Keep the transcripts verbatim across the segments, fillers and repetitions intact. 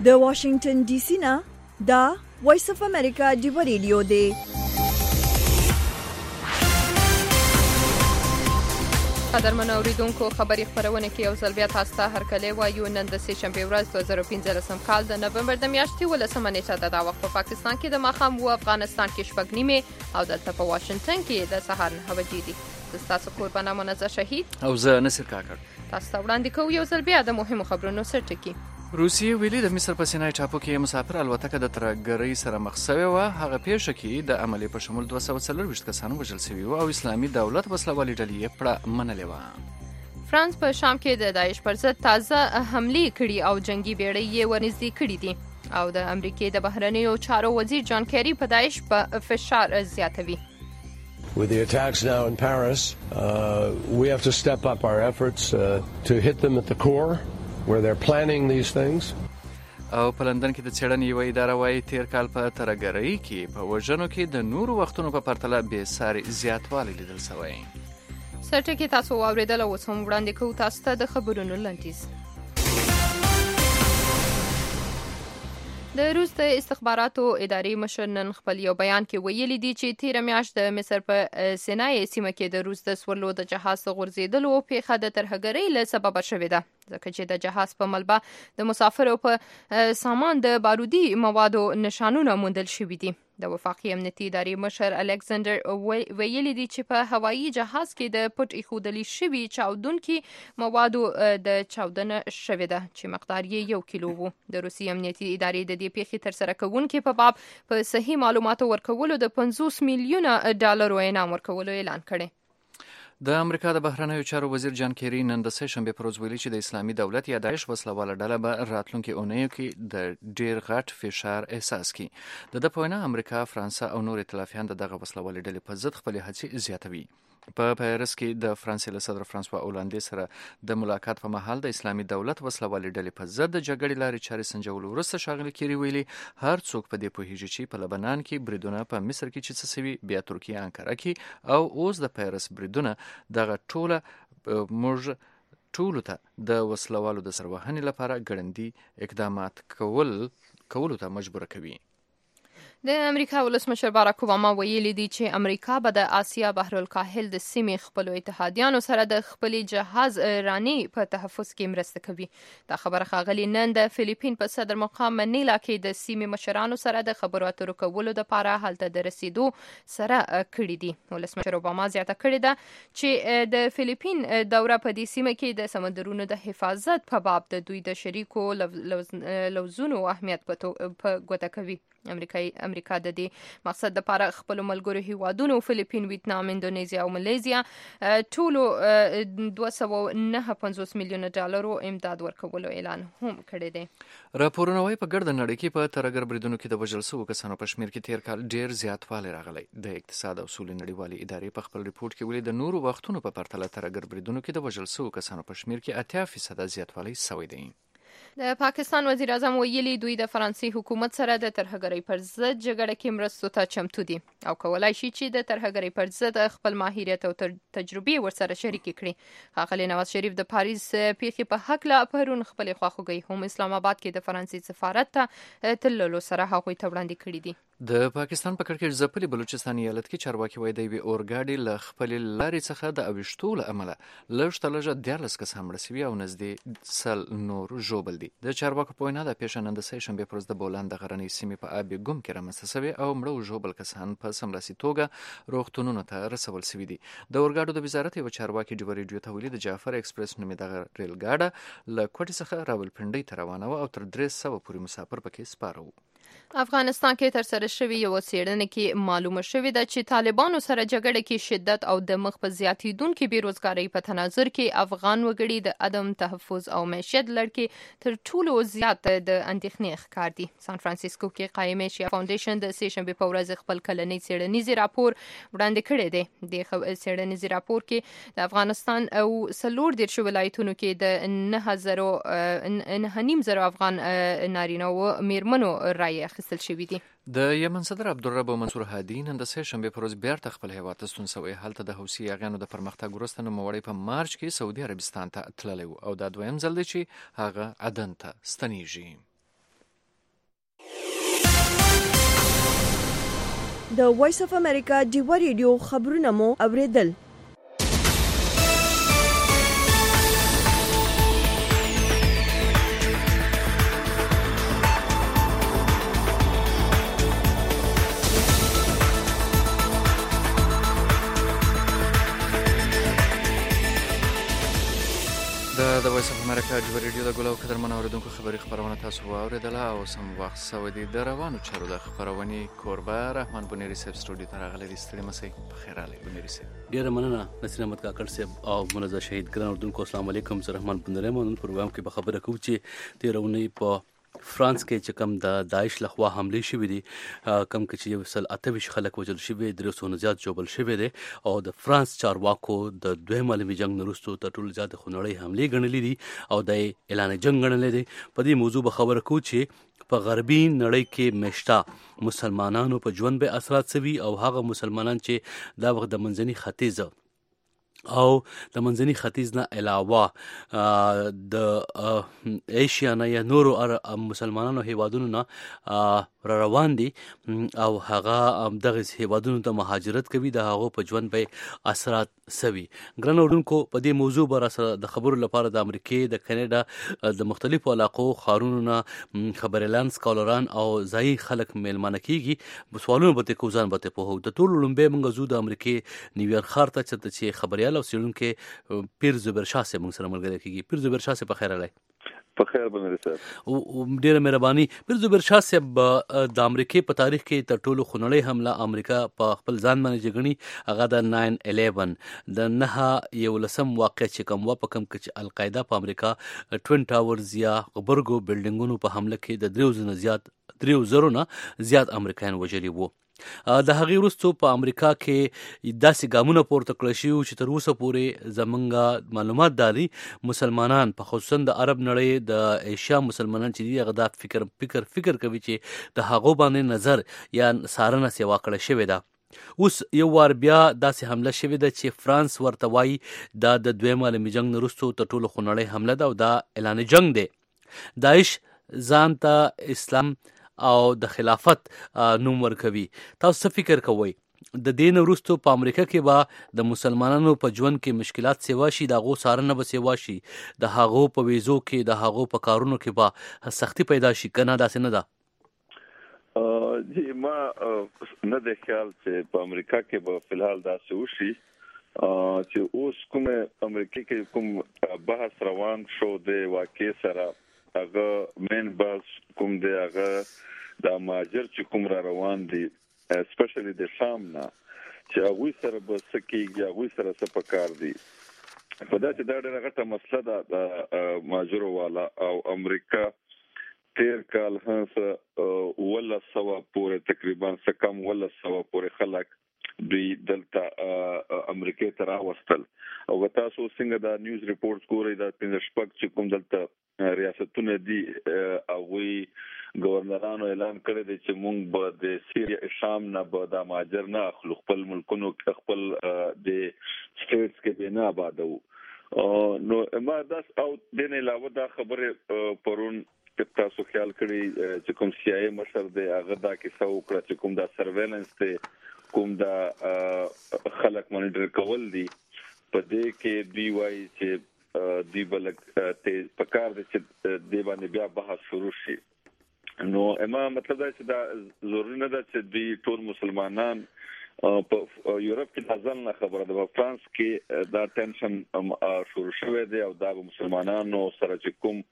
د واشنگټن ډي سي نه دا وایس اف امریکا دی ریډیو دی. قدرمن اوریدونکو خبري خبرونه کې یو ځل بیا تاسو ته هرکلی وایو. نن د سه شنبې ورځ دوه زره پنځلسم کال د نومبر د میاشتې ولسمه نیټه د وخت په پاکستان کې د ماښام و افغانستان کې شپږ نیمې او دلته په واشنگټن کې د سهار نهه بجې دي. تاسو قربانه منزه شهید او زه نصر کاکړ تاسو ته وړاندې کوو یو ځل بیا د مهمو خبرونو سرټکی. روسیې ویلي د مصر په سینای ټاپو کې مسافر الوتکه د ترهګرۍ سره مخ شوې وه. هغه پیښه کې د عملي په شمول دوه سوه څلرویشت کسان وژل شوي وو او اسلامي دولت وسلوالې ډلې یې پړه منلې وه. فرانس په شام کې د داعش پر ضد تازه حملې کړي او جنگي بیړۍ یې ورنږدې کړي دي. او د امریکې د بهرنیو چارو وزیر جان کیری په داعش په فشار زیاتوي. With the attacks now in Paris, uh, we have to step up our efforts uh, to hit them at the core where they're planning these things. او په لندن کې د څېړنې یوه اداره وایي تیر کال په ترهګرۍ کې په وژنو کې د نورو وختونو په پرتله بې ساري زیاتوالی لیدل شوی. سرټکی تاسو واورېدل او اوس هم وړاندې کوو تاسو ته د خبرونو لنډیز. د روس د استخباراتو ادارې مشر نن خپل یو بیان کې ویلي دي چې تیره میاشت د مصر په سینای سیمه کې د روس د سورلو د جهاز غورځېدلو پیښه د ترهګرۍ له سببه شوې ده، ځکه چې د جهاز په ملبه د مسافرو په سامان د بارودي موادو نشانونه موندل شوي دي. د وفاقي امنیتي ادارې مشر الکساندر ویلي دي چې په هوایي جهاز کې د پټ ایښودلي شوي چاودونکي موادو د چاودنه شوې ده چې مقدار یې یو کیلو وو. د روسي امنیتي ادارې د دې پیښې ترسره کوونکي په باب په صحیح معلوماتو ورکولو د پنځوس میلیونه ډالرو انعام ورکولو اعلان کړی. د امریکا د بهرنیو چارو وزیر جان کیری نن د سه شنبې پر ورځ ویلي چې د اسلامي دولت یا داعش وسلواله ډله به راتلونکي اونیو کې د ډیر غټ فشار احساس کړي. د ده په وینا امریکا، فرانسه او نور ائتلافیان د دغه وسلوالې ډلې په ضد خپلې هڅې زیاتوي. په پیرس کې د فرانسې له صدر فرانسوا اولاندې سره د ملاقات په مهال د اسلامي دولت وسلوالې ډلې په ضد د جګړې لارې چارې سنجولو وروسته ښاغلي کیری ویلي هر څوک په دې پوهیږي چې په لبنان کې بریدونه په مصر کې چې څه سوي، بیا ترکیه انکاره کې او اوس د پیرس بریدونه دغه ټوله موږ ټولو ته د وسلوالو د سروهنې لپاره ګړندي اقدامات کول کولو ته مجبور کوي. د امریکا ولسمشر باراک اوباما ویلي دی چې امریکا به د آسیا بحر الکاهل د سیمې خپلو اتحادیانو سره د خپلې جهاز رانی په تحفظ کې مرسته کوي. دا خبره ښاغلي نن د فلیپین په صدر مقام منیلا کې د سیمې مشرانو سره د خبرو اترو کولو لپاره هلته د رسیدو سره کړي دي. ولسمشر اوباما زیاته کړې ده چې د فلیپین دوره په دې سیمه کې د سمندرونو د حفاظت په باب د دوی د شریکو لوزونو اهمیت په ګوته کوي. امریکای امریکا د دې مقصد لپاره خپل ملګرو هیوادونو فلیپین، ویتنام، اندونیزیا او مالیزیا ټولو دوه سوه نهه پنځوس میلیونه ډالرو امداد ورکولو اعلان هم کړی دی. راپورونه وايي په ګرده نړۍ کې په ترهګر بریدونو کې د وژل شوو کسانو په شمېر کې تیر کال ډیر زیاتوالی راغلی. د اقتصاد او سولې نړیوالې ادارې په خپل ریپورت کې ویلي د نورو وختونو په پرتله ترهګر بریدونو کې د وژل شوو کسانو په شمېر کې اتیا فیصده زیاتوالی شوی دی. د پاکستان وزیر اعظم ویلي دوی د فرانسې حکومت سره د ترهګرۍ پر ضد جګړه کې مرستو ته چمتو دي او کولای شي چې د ترهګرۍ پر ضد خپل ماهریت او تجربې ورسره شریکې کړي. ښاغلی نواز شریف د پاریس پیښې په هکله پرون خپلې خواخوږۍ هم اسلام آباد کې د فرانسې سفارت ته تللو سره هغوی ته وړاندې کړي دي. د پاکستان په کړکېچ ځپلي بلوچستان ایالت کې چارواکي وایي د یوې اورګاډي له خپلې لارې څخه د اویشتو له امله لږ تر لږه دیارلس کسان مړه سوي او نږدې سل نور ژوبل دي. د چارواکو په وینا د پیښه نن د سه شنبې پر ورځ د بولان د غرنۍ سیمې په آب ګم کې رامنځته سوې او مړه او ژوبل کسان په سملاسي توګه روغتونونو ته رسول سوي دي. د اورګاډو د وزارت یو چارواکي ډیو ریډیو ته ویلي د جعفر ایکسپریس نومې دغه ریل ګاډه له کوټې څخه راولپنډۍ ته روانه وه او تر درې سوه پورې مسافر پکې سپاره وو. افغانستان کې ترسره شوې یوه څېړنه کې معلومه شوې ده چې طالبانو سره جګړه کې شدت او د مخ په زیاتېدونکې بېروزګارۍ په تناظر کې افغان وګړي د عدم تحفظ او معیشت لړ کې تر ټولو زیات د اندېښنې ښکار دي. سان فرانسیسکو کې قایم ایشیا فاونډیشن د سه شنبې په ورځ خپل کلنی څېړنیز راپور وړاندې کړی دی. د څېړنیز راپور کې د افغانستان او څلور دېرشو ولایتونو کې د نهه زرو نهه نیم زرو افغان نارینه و میرمنو رایې اخیستل شوي دي. د یمن صدر عبدالرب منصور هادي نن د سه شنبې پر ورځ بیرته خپل هیواد ته ستون شوی. هلته د حوثي یاغیانو د پرمختګ وروسته نوموړی په مارچ کې سعودي عربستان ته تللی و او دا دویم ځل دی چې هغه عدن ته ستنیږي. د وایس اف امریکا ډیوا ریډیو خبرونه مو اوریدل. د وایس اف امریکا ډیوا ریډیو د ګلو قدرمن اوریدونکو خبري خبرونه تاسو واوریدله او سم وخت سوي دي د روانو چارو د خبرونې کوربه رحمان بنيري صاحب سټوډیو ته راغلی دي. ستړي مسئ په خیر علي بنيري صاحب. ډیره مننه نصیر احمد کاکړ صاحب او منزه شهید ګران اوریدونکو السلام علیکم. زه رحمان بنيري مون پروګرام کې به خبره کوم چې تیرونی په فرانس کې چې کم د داعش لخوا حمله شوې دي کم کې چې وسل اتهویش خلک وژل شوي درې سوه نه زیات جوړل شوي دي او د فرانس چارواکو د دویم عالمي جنگ وروسته تر ټولو زیات خونړۍ حملې ګڼلې دي او د اعلان جنگ ګڼلې دي. په دې موضوع به خبره کوو چې په غربي نړۍ کې مشتا مسلمانانو په ژوند به اثرات سوي او هغه مسلمانان چې دا وخت د منځني ختیځ او د منځني ختیځ نه علاوه د ایشیا نه یا نورو مسلمانانو هیوادونو نه را روان دي او هغه دغه هیوادونو ته مهاجرت کوي د هغو په ژوند به اثرات سوي. ګران اوریدونکو په دې موضوع به راسره د خبرو لپاره د امریکې د کاناډا د مختلفو علاقو ښارونو نه خبريالان سکالران او ځایي خلک میلمانه کیږي. سوالونه به تاسو ځان به په هو د ټولو لومبه منګه زو د امریکې نیویارک ښار ته چې خبريال او سیړونکو پیر زبیر شاه صاحب موږ سره ملګری کیږي. پیر زبیر شاه صاحب په خیر علي. په خیر بنری صاحب. او ډیره مهرباني. پیر زبیر شاه صاحب د امریکې په تاریخ کې تر ټولو خونړۍ حمله امریکا په خپل ځان باندې جګړنی هغه د ناین الیون د نه یو لسم واقع چې کوم و په کم کې چې القاعده په امریکا ټوین ټاورز یا غبرګو بلډینګونو په حمله کې د دریو زره زیات دریو زره نه زیات امریکایان وژلي وو. د هغې وروسته په امریکا کې داسې ګامونه پورته کړل شوي چې تر اوسه پورې زمونږ معلومات دا دي مسلمانان په خصوصا د عرب نړۍ د ایشیا مسلمانان چې دي هغه دا فکر فکر فکر کوي چې د هغو باندې نظر یا څارنه سیوا کړې شوې ده. اوس یو وار بیا داسې حمله شوې ده چې فرانس ورته وایي دا د دویم عالمي جنګ نه وروسته تر ټولو خونړۍ حمله ده او دا اعلان جنګ دی. داعش ځان ته اسلام او د خلافت نوم ورکوي. تاسو څه فکر کوئ د دین وروسته په امریکا کې به د مسلمانانو په ژوند کې مشکلات سیوا شي د هغو څارنه به سیوا شي د هغو په ویزو کې د هغو په کارونو کې به سختی پیدا شي که نه داسې نه ده؟ جی ما نه د خیال چې په امریکا کې به فلحال داسې وشي چې اوس کوم امریکا کې کوم بحث روان شو د واقع سره هغه مین بحث کوم دی هغه د مهاجر چې کوم را روان دي اسپیشلی د شام نه چې هغوی سره به څه کېږي هغوی سره څه پکار دي. په دا چې دا ډېره غټه مسله ده د مهاجرو والا او امریکا تیر کال هڅه ولس سوه پورې تقریبا څه کم ولس سوه پورې خلک دوی دلته امریکې ته راوستل او تاسو څنګه دا نیوز ریپورټس ګورئ دا پنځه شپږ چې کوم دلته ریاستونه دي هغوی گورنرانو اعلان کړی دی چې موږ به د سیریا شام نه به د مهاجر نه اخلو خپل ملکونو خپل د سټیټس کې به نه آبادو. نو ما داس او د نه علاوه دا خبره پرون تاسو خیال کړی چې کوم سی آی مشر دی هغه دا کیسه وکړه چې کوم دا سرویلنس دی کوم دا خلک مانیټر کول دي په دې کې دی وایي چې دی بلک ته پکار دي چې دی باندې بیا بحث شروع شي. نو اما مطلب دا چې دا ضروري نه ده چې دی ټول مسلمانان په یورپ کې ځان نه خبره ده. په فرانس کې دا ټینشن شروع شوی دی او دا مسلمانانو سره چې کوم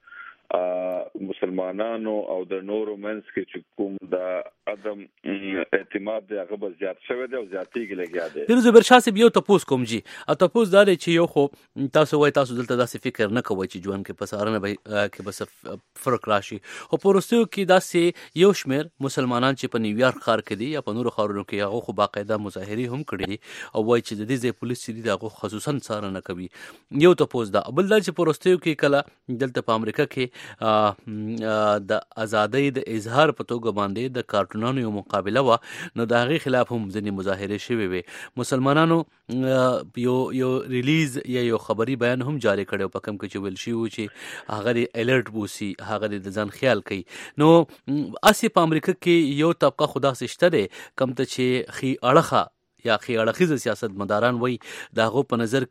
مسلمانانو او د نورو منځ کې چې کوم د عدم اعتماد دی هغه به زیات شوی دی او زیاتېږي لګیا دی. پیر زبیر شاه صاحب یو تپوس کوم جي او تپوس دا دی چې یو خو تاسو وایي تاسو دلته داسې فکر نه کوئ چې ژوند کې په څارنه به کې به فرق راشي خو په وروستیو کې داسې یو شمېر مسلمانان چې په نیویارک ښار کې دي یا په نورو ښارونو کې هغه خو باقاعده مظاهرې هم کړي دي او وایي چې د دې ځای پولیس چې دي د هغو خصوصا څارنه کوي. یو تپوس دا بل دا چې په وروستیو کې کله دلته په امریکا کې د ازادۍ د اظهار په توګه باندې د کارټونانو یو مقابله و، نو د هغې خلاف هم ځینې مظاهرې شوې وې. مسلمانانو یو یو ریلیز یا یو خبري بیان هم جاری کړی په کوم کې چې ویل شوي و چې هغه د الرټ بوسي، هغه د ځان خیال کوي. نو اسې په امریکا کې یو طبقه خو داسې شته دی کوم ته چې ښي اړخه یا ښي اړخیزه سیاست مداران وایي د هغو په نظر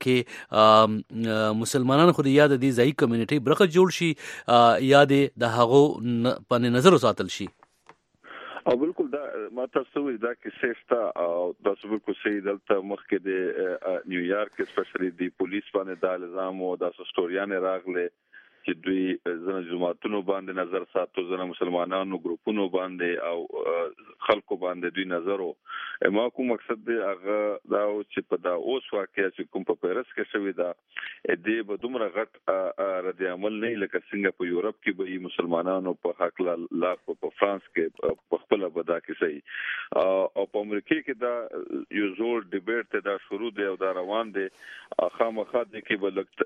کې مسلمانان خو د یا د دې ځایي کمیونټۍ برخه جوړ شي یا د هغو په نظر وساتل شي. او بالکل دا ما تاسو وی دا کې سیستا او تاسو بالکل صحیح دلته مخکې د نیویارک سپیشلی د پولیس باندې د الزام او د سټوریان راغله چې دوی زنه جماعتونو باندې نظر ساتو، زنه مسلمانانو ګروپونو باندې او خلکو باندې دوی نظر او ما کوم مقصد دی هغه دا چې په دا اوس واقعیا چې کوم په پیرس کې شوی دا دې به دومره غټ رد عمل نه لکه څنګه په یورپ کې به مسلمانانو په حق لا په فرانس کې په خپل بدا کې صحیح او په امریکا کې دا یو زور ډیبیټ ته دا شروع دی او دا روان دی. خامخا د کې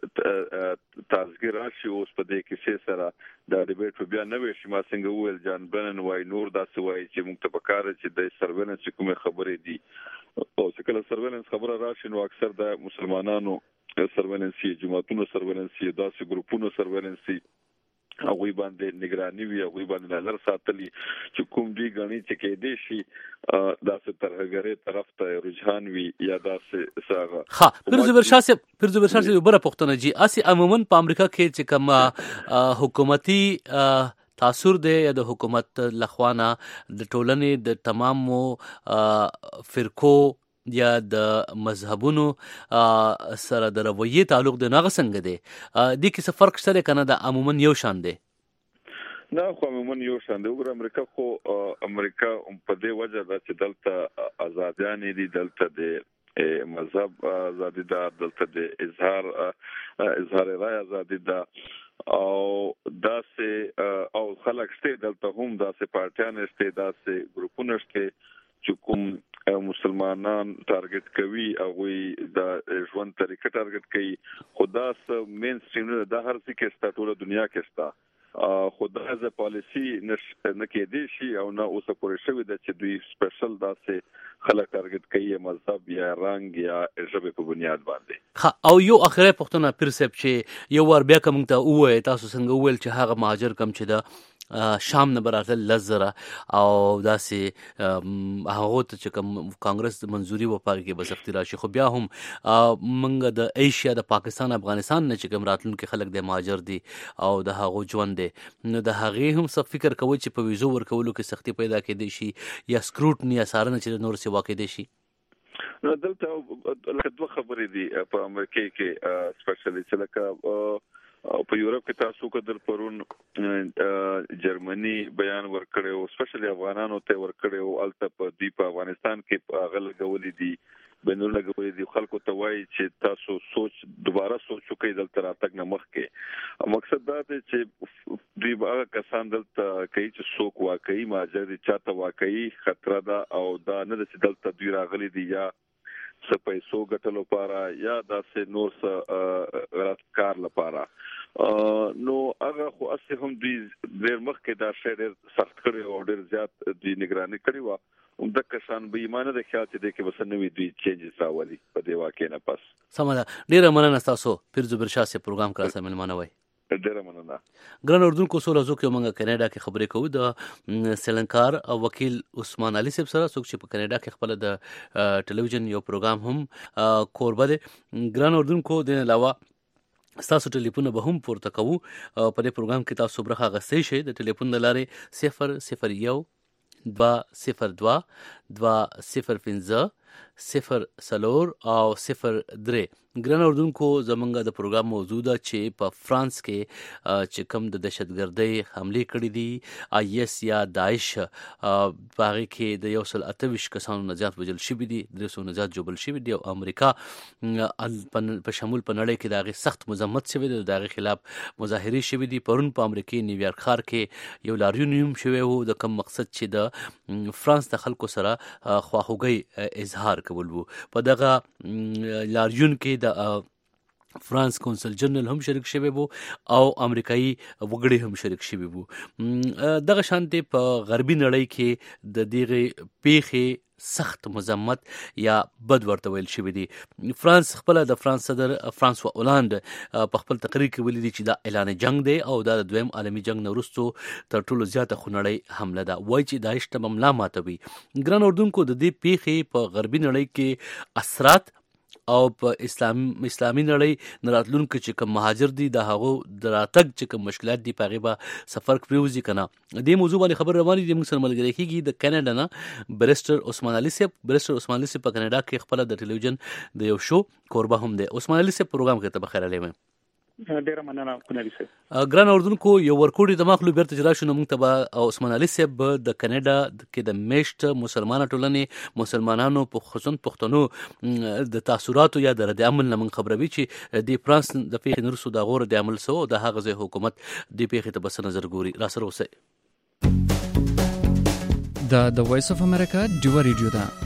بل تازګي راشي اوس په دې کې سره دا ډیبیټ بیا نه وي چې ما څنګه وویل جان بنن وای نور دا سوای چې موږ ته پکاره چې د سرویلنس کومه خبرې دي او چې کله سرویلنس خبره راشي نو اکثر د مسلمانانو سرویلنس جماعتونو سرویلنس داسې ګروپونو سرویلنس هغه باندې نگرانی وی، هغه باندې نظر ساتلی چې کوم دی غني چې کې دي شي داسې ترهګری طرف ته رجحان وی یا داسې ساغه. ها پرزبر شاسه پرزبر شاسه بره پښتنه جی اسی عموما په امریکا کې چې کوم حکومتي تاثیر دی یا د حکومت لخوانه د ټولنې د تمامو فرقو یا د مذهبونو سره د رویې تعلق د ناغه څنګه دی د کې څه فرق شته کنه د عموما یو شان دی؟ نه خو عموما یو شان دی. وګوره امریکا خو امریکا په دې وجه دا چې دلته آزادیان دي، دلته د مذهب آزادي ده، دلته د اظهار اظهار رائے آزادي ده او داسې او خلک شته دلته هم داسې پارټیان شته، داسې ګروپونه شته چې کوم مسلمانان ټارګټ کوي او وی د ژوند طریقه ټارګټ کوي. خدا س مین سټریم د هر څه کې ست ټوله دنیا کې ستا خدا ز پالیسی نش نه کې دي شي او نه اوس پورې شوی د چې دوی سپیشل داسې خلک ټارګټ کوي مذهب یا رنگ یا ژبه په بنیاد باندې. او یو اخره پښتنه پرسپ چې یو ور بیا کوم ته وای تاسو څنګه ویل چې هغه مهاجر کم چې د شام نه براتل لزره او داسې هغه ته چې کوم کانګرس منځوري و پاره کې بسفتی راشي، خو بیا هم منګه د ایشیا د پاکستان افغانستان نه چې کوم راتلونکي خلک د مهاجر دي او د هغه ژوند دي نو د هغه هم څه فکر کوي چې په ویزو ورکولو کې سختی پیدا کېدي شي یا سکروټنی اثرونه چې نور څه واقع دي شي. نو دلته لکه دوه خبرې دي په امریکا کې سپیشلی چې لکه او په یورپ کې تاسو کدر پرون جرمني بیان ورکړیو سپیشلی افغانانو ته ورکړیو الته په دی په افغانستان کې غل غولې دي بنور لګولې دي خلکو ته وایي چې تاسو سوچ دوباره سوچ وکړئ دلته راتګ نه مخکې. مقصد دا دی چې دوی هغه کسان دلته کوي چې څوک واقعي مهاجر دي چاته واقعي خطر ده او دا نه چې دلته دوی راغلي دي یا څه پیسو ګټلو لپاره یا داسې نور څه غلط کار لپاره. نو هغه خو اصلي هم دوی ډېر مخکې دا شی ډېر سخت کړی او ډېر زیات دوی نگراني کړې وه. هم د کسان به ایمانه د خیال چې دی کې بس نوي دوی چینجز راولي په دې واقع نه پس. سمه ده. ډېره مننه تاسو پیرزو برشا سي پروګرام کرا سره ملمانه وای. ډېره مننه. ګران اردوونکو سره زو کې موږ کینیډا کې خبرې کوو د سیلنکار او وکیل عثمان علي صاحب سره څوک چې په کینیډا کې خپل د ټلویزیون یو پروګرام هم کوربه دي. ګران اردوونکو د علاوه ستاسو ټلیفون به هم پورته کوو په دې پروګرام کې تاسو برخه غوښتئ شئ د ټلیفون لارې صفر صفر یو دوا صفر دوا دوا صفر پنځه صفر سلور او صفر درې. ګران اردوونکو زمونږ د پروګرام موضوع ده چې په فرانس کې چې کوم د دهشتګردۍ حملې کړې دي آی ایس یا داعش په هغې کې د یو سل اته ویشت کسانو نه زیات وژل شوي دي، درې سوه نه زیات ژوبل شوي دي او امریکا په شمول په نړۍ کې د هغې سخت مذمت شوی دی، د هغې خلاف مظاهرې شوي دي. پرون په امریکا نیویارک ښار کې یو لاریون هم شوی و د کوم مقصد چې د فرانس د خلکو سره خواخوږۍ اظهار کول وو. په دغه لاریون کې د فرانس کونسل جنرال هم شریک شوی وو او امریکایي وګړي هم شریک شوی وو. دغه شانتي په غربي نړۍ کې د دغه پیښې سخت مذمت یا بد ورته ویل شوی دی. فرانس خپل د فرانس صدر فرانسوا اولاند په خپل تقریر کې ویلي چې دا اعلان جنگ دی او دا د دویم عالمي جنگ نه وروسته تر ټولو زیاته خونړۍ حمله ده. وایي چې داعش ته مملا ماتوي. ګران اردوونکو د دې پیښې په غربي نړۍ کې اثرات او په اسلام اسلامي نړۍ نراتلونکو چې کوم مهاجر دي د هغو د راتګ چې کوم مشکلات دي په غیبه سفر پریوزي کنه. دې موضوع باندې خبر رواني دي موږ سره ملګری کیږي د کینیډا نه بریسټر عثمان علي صاحب. بریسټر عثمان علي صاحب په کینیډا کې خپل د ټلویزیون د یو شو کوربه هم دی. عثمان علي صاحب پروګرام کې ته بخیر علي ډیره مننه کنالي صاحب. ګران اردوونکو یو ورکوټي د مخلو بیرته جلا شو نو موږ ته عثمان علي صاحب د کینیډا کې د میشت مسلمان ټولنې مسلمانانو په خصوصا پښتنو د تاثیراتو یا د رد عمل نه من خبروي چې د فرانس د پیښې نرسو د غور د عمل سو د هغه ځای حکومت د پیښې ته بس نظر ګوري. را سره اوسئ. دا د وایس اف امریکا ډیو ریډیو ده.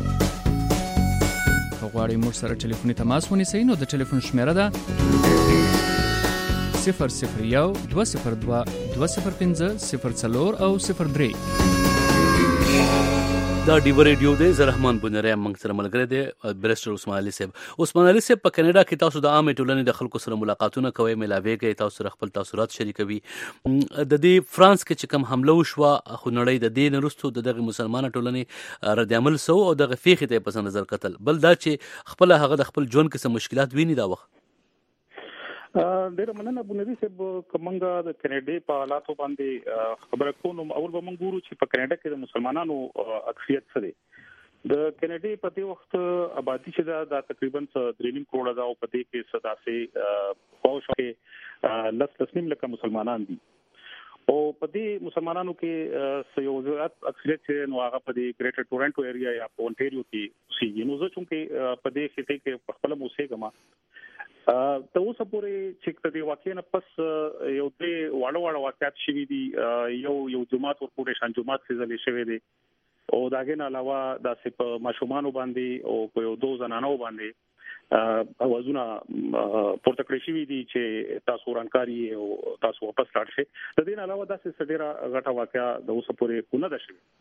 غواړئ موږ سره ټلیفوني تماس ونیسئ نو د ټلیفون شمیره ده صفر صفر یو دوه صفر دوه دوه صفر پنځه صفر څلور او صفر درې. دا ډیو ریډیو دی. زه رحمان بنری موږ سره ملګری دی بریسټر عثمان علي صاحب. عثمان علي صاحب په کینیډا کې تاسو د عامه ټولنې د خلکو سره ملاقاتونه کوئ ملاویږئ تاسو سره خپل تاثیرات شریکوي. د دې فرانس کې چې کوم حمله وشوه خو نړۍ د دې نه وروسته د دغه مسلمان ټولنې رد عمل سو او دغه پیښې ته په نظر کتل. بل دا چې خپل هغه د خپل ژوند کې څه مشکلات ویني دا وخت. ډیره مننه بنری صاحب. کومنګا د کینیډا په حالاتو باندې خبره کوم اول به موږ ګورو چې په کینیډا کې د مسلمانانو اکثریت څه دی. د کینیډا په دې وخت آبادی چې دا تقریبا درې نیم کروڑه ده او په دې کې صدا سي پوښ کې لس لس نیم لکه مسلمانان دي او په دې مسلمانانو کې یو زیات اکثریت چې نو هغه په دې ګریټر ټورنټو ایریا یا په اونټاریو کې سي نو زه چې په دې خطې کې خپل موسیقه ته اوسه پورې چې د واقعي نه پس یو دې واړه واړه واقعات شوي دي. یو یو جماعت ورپورې شان جماعت سيزلې شوی دی او داګه نه علاوه د سپ ماشومان باندې او په یو دوه زنانو باندې اوازونه پورته کړی شوی دي چې تاسو ورانکاری او تاسو واپس لاړ شئ. د دې نه علاوه د سډيره غټه واقعا د اوسه پورې کو نه ده شوی.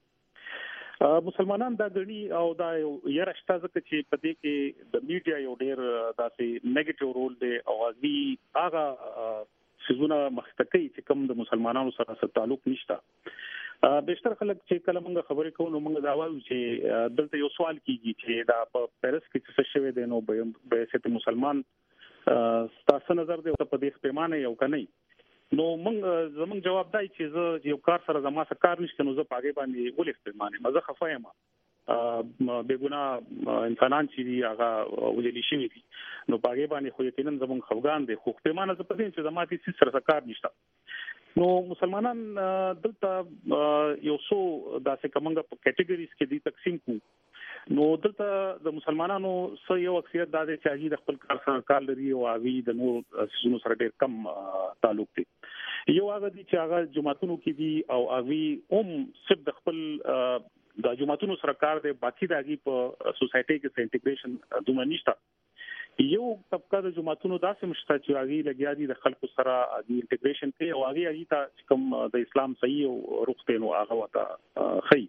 مسلمانان دا غني او دا یو رشتہ ځکه چې په دې کې د میډیا یو ډېر داسې نیگیټیو رول دی او غوي هغه سيزونه مخکې چې کوم د مسلمانانو سره سره تعلق نشته. بهتر خلک چې کله موږ خبرې کوو نو موږ دا وایو چې دلته یو سوال کیږي چې دا په پیرس کې څه شوی دی نو به ست مسلمان تاسو نظر دی په دې پیمانه یو کني نو موږ زموږ جواب دی چې زه یو کار سره زما سره کار نشته نو زه پاګې باندې ولې پیمانه مزه خفایم به ګناه انسانان چې هغه وجلی شي دي نو پاګې باندې خو یقینا زموږ خفغان دي خو پیمانه زه پدې چې زما دې سره کار نشته. نو مسلمانان دلته یو څو داسې کومه په کټګوریز کې دي تقسیم کو. نو دلته د مسلمانانو سره یو اکثریت د چاهي د خپل کار سره کار لري او اوی د نور سونو سره ډېر کم تعلق دی. یو هغه دي چې هغه جماعتونو کې دي او اوی هم صرف د خپل د جماعتونو سره کار دی باقي دغه په سوسايټي کې انټیګریشن دومره نشته. یو طبقه د جماعتونو داسې مشته چې هغه لګیا دي د خلکو سره د انټیګریشن کې او هغه هغه ته کوم د اسلام صحیح او رښتینو نو هغه وته خي.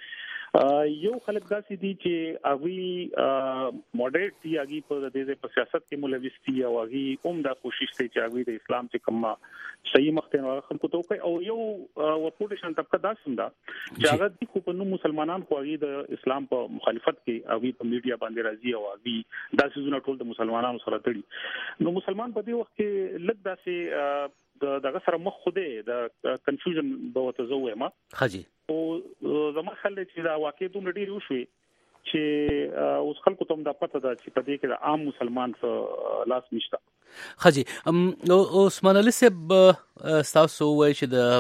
یو خلک داسې دي چې هغه مودریټ دي هغه په دې په سیاست کې ملوث دي او هغه هم دا کوشش کوي چې هغه د اسلام چې کوم صحیح مخته نو خلکو ته کوي او یو ورپورټیشن طبقه داسې ده چې هغه د خو په نو مسلمانان خو هغه د اسلام په مخالفت کې هغه په میډیا باندې راځي او هغه داسې زونه ټول د مسلمانانو سره تړي. نو مسلمان په دې وخت کې لږ داسې دغه سره مخ خوده د کنفیوژن به وته زوې ما خاجي او زما خل چې دا واقع دومره ډیر وشوي چې اوس خلکو ته د پته ده چې په دې کې د عام مسلمان څخه لاس نشته. خاجي عثمان علي صاحب تاسو وایي چې د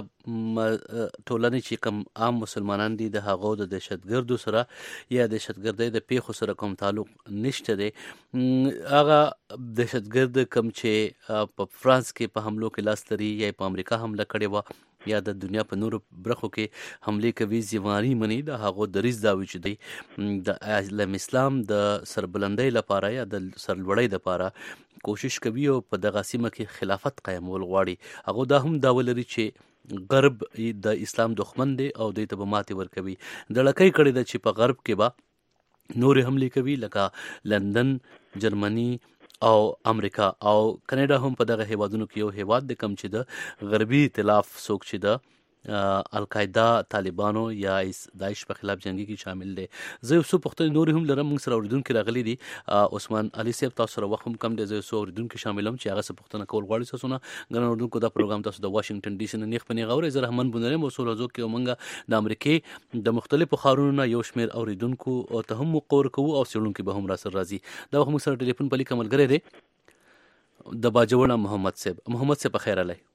ټولنې چې کوم عام مسلمانان دي د هغو د دهشتګردو سره یا دهشتګردۍ د پیښو سره کوم تعلق نشته دی. هغه دهشتګرد کوم چې په فرانس کې په حملو کې لاس لري یا په امریکا حمله کړې و یا د دنیا په نورو برخو کې حمله کوي ځواني مني د هغو دریځ دا وي چې دی د علم اسلام د سربلندۍ لپاره یا د سرلوړۍ لپاره کوشش کوي او په دغه سیمه کې خلافت قایمول غواړي. هغه دا هم دا ولري چې غرب د اسلام دښمن دی او دوی ته به ماتې ورکوي. دړکۍ کړې ده چې په غرب کې به نورې حملې کوي لکه لندن، جرمني او امریکا او کاناډا هم په دغه هیوادونو کې یو هیواد دی کوم چې د غربي ائتلاف څوک چې د القاعده، طالبانو یا داعش په خلاف جنگي کې شامل دي. زه یو څو پوښتنې نور هم لرم. موږ سره اوریدونکي راغلي دي. عثمان علي صاحب تاسو سره وخت هم کم دی، زه یو څو اوریدونکي شاملوم چې هغه څه پوښتنه کول غواړي. تاسو نه ګران اوریدونکو دا پروګرام تاسو د واشنگټن ډي سي نه نیخ پنی غوړې. زه رحمان بونرم او سولازو کې ومنګه د امریکای د مختلفو ښارونو نه یو شمیر اوریدونکو او ته هم مقور کوو او څېړونکي به هم را سره راځي. دا وخت موږ سره ټلیفون په لیکه ملګری دی د باجوړ محمد صاحب. محمد صاحب بخیر علی.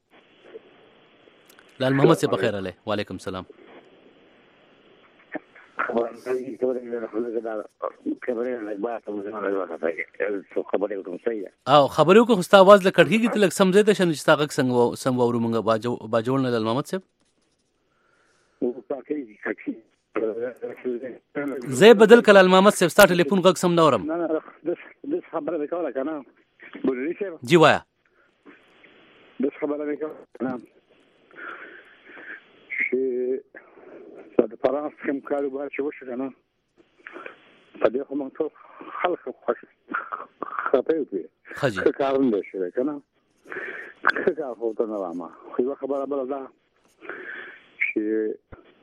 لال محمد صاحب بخیر علی. وعلیکم السلام. او خبرو کو خستا आवाज ل کړهږي ته لک سمځې ته شنه چې تاګه څنګه سم وورو مونږه باجو باجوړ نه لال محمد صاحب. زه بدل کله لال محمد صاحب ستاسو ټلیفون غږ سم نه اورم. نه نه د خبره وکړه کنه بولې شه جی وایا د خبره وکړه کنه چې د فرانس کوم کاروبار چې وشو کنه په دې هم ټول خلک خوښ خپه وي. خجي کارون دي شي کنه څنګه هوته نه ما خو یو خبره بل ده چې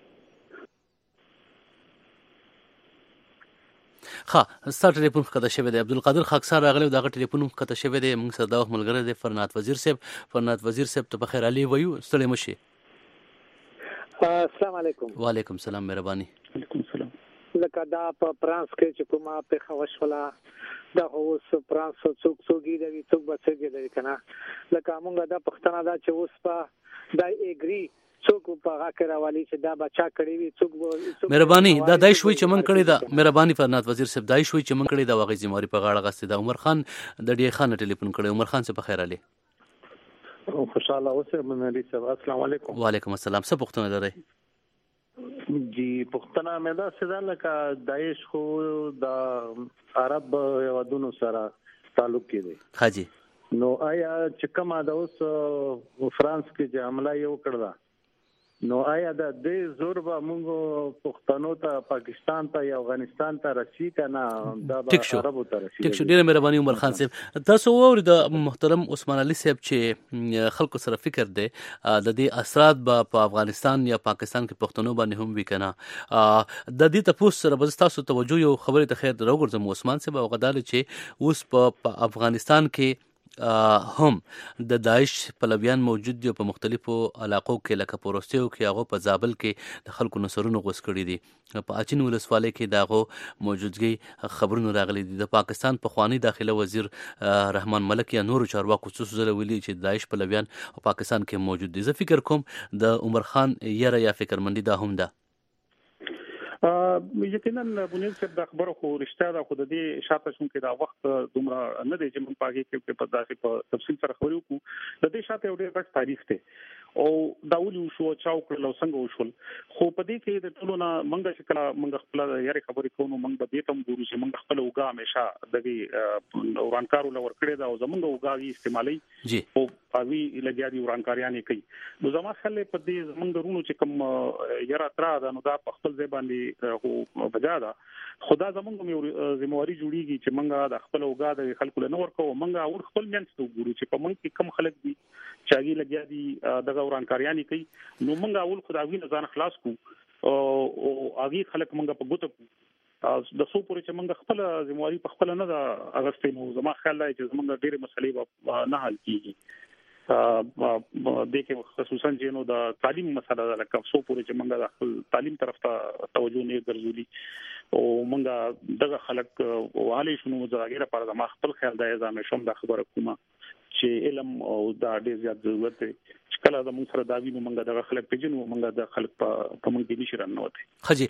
ها ستاسو ټلیفون خطا شوی دی. عبدالقادر خاکسار راغلی دا غ ټلیفون خطا شوی دی. موږ سره دا وخت ملګری دی فرنات وزیر صاحب. فرنات وزیر صاحب ته بخیر علی وایو. ستړي مشي. السلام علیکم. وعلیکم السلام. مهرباني. وعلیکم السلام. لکه دا په فرانس کې چې کومه په خوشولا دا اوس فرانس څوک څوګي دی څوک بچي دی کنه لکه موږ دا پښتنه دا چې اوس په دا اګری څوک په هغه کې راوالي چې دا بچا کړی وي څوک مهرباني دا دای شوي چې من کړی دا مهرباني فرنات وزیر صاحب دای شوي چې من کړی دا واغې زموري په غاړه غسته دا عمر خان د ډی خان ټلیفون کړی. عمر خان څه بخیر علي. خوشاله اوسه منالي صاحب. السلام علیکم. وعلیکم السلام. څه پوښتنه لرئ؟ جی پښتنه مې دا څه لکه داعش خو د عرب هیوادونو سره تعلق کې دی. حاجی نو آیا چې کومه د اوس فرانس کې چې حمله یو کړله نو آیا د دې زور به موږ پښتنو ته پاکستان ته یا افغانستان ته رسي کنه دا به عربو ته رسي؟ ټیک شو. ډیره مهرباني عمر خان صاحب. تاسو ووري د محترم عثمان علي صاحب چې خلکو سره فکر دی د دې اثرات به په افغانستان یا پاکستان کې پښتنو باندې هم وی کنه. د دې تاسو سره به تاسو توجه یو خبره ته خیر دروغورځم عثمان صاحب او غدال چې اوس په افغانستان کې هم د داعش پلویان موجود دي په مختلفو علاقو کې لکه پروستیو کې هغه په زابل کې د خلکو نصرونو غوس کړي دي. په اچین ولسوالۍ کې داغه موجودګي خبرونه راغلي دي. د پاکستان په خوانی داخله وزیر رحمان ملک یا نورو چارواکو خصوصا ویلي چې داعش پلویان په پاکستان کې موجود دي. زه فکر کوم د عمر خان یره یا فکرمندي دا هم ده. یقینا بنیاد صاحب د خبرو خو رښتیا ده خو د دې شاته شون کې دا وخت دومره نه دی چې موږ پاګه کې په داسې په تفصیل سره خبرو کو. د دې شاته یو ډېر غټ تاریخ دی او دا ولې شو چاو کړل څنګه وشول خو په دې کې د ټولو نه منګه چې کله منګه خپل یاري خبرې کوو منګ به دې تم ګورو چې منګ خپل وګا همیشه د ورانکارو لور کړی دا او زمونږ وګاوي استعمالي جی او اوی لګیا دي ورانکاریان کوي. نو زما خلک په دې زمونږ درونو چې کوم یاره ترا دا نو دا په خپل ځای باندې هو بجا ده خدا زمونږ یو ذمہواری جوړیږي چې منګه د خپل وګا د خلکو له نور کوو منګه اور خپل مینس ته ګورو چې په منګ کې کم خلک دي چاغي لګیا دي دغه ورانکاریان کوي. نو منګه اول خداوی نه ځان خلاص کو او اغي خلک منګه په ګوتو د څو پورې چې منګه خپل ذمہواری په خپل نه دا اغستې نو زما خیال دی چې زمونږ ډېرې مسلې نه حل کیږي. د کې خصوصا چې نو د تعلیم مسله ده لکه څو پورې چې منګه د خپل تعلیم طرف ته توجه نه ګرځولي او منګه دغه خلک والی شنو زراګره پر ما خپل خیال دی ځم شم د خبره کومه چې علم او د ډېر زیات ضرورت دی چې کله د موږ سره دا وینو موږ د خلک پیژنو موږ د خلک په موږ کې نشي رانوته. خجی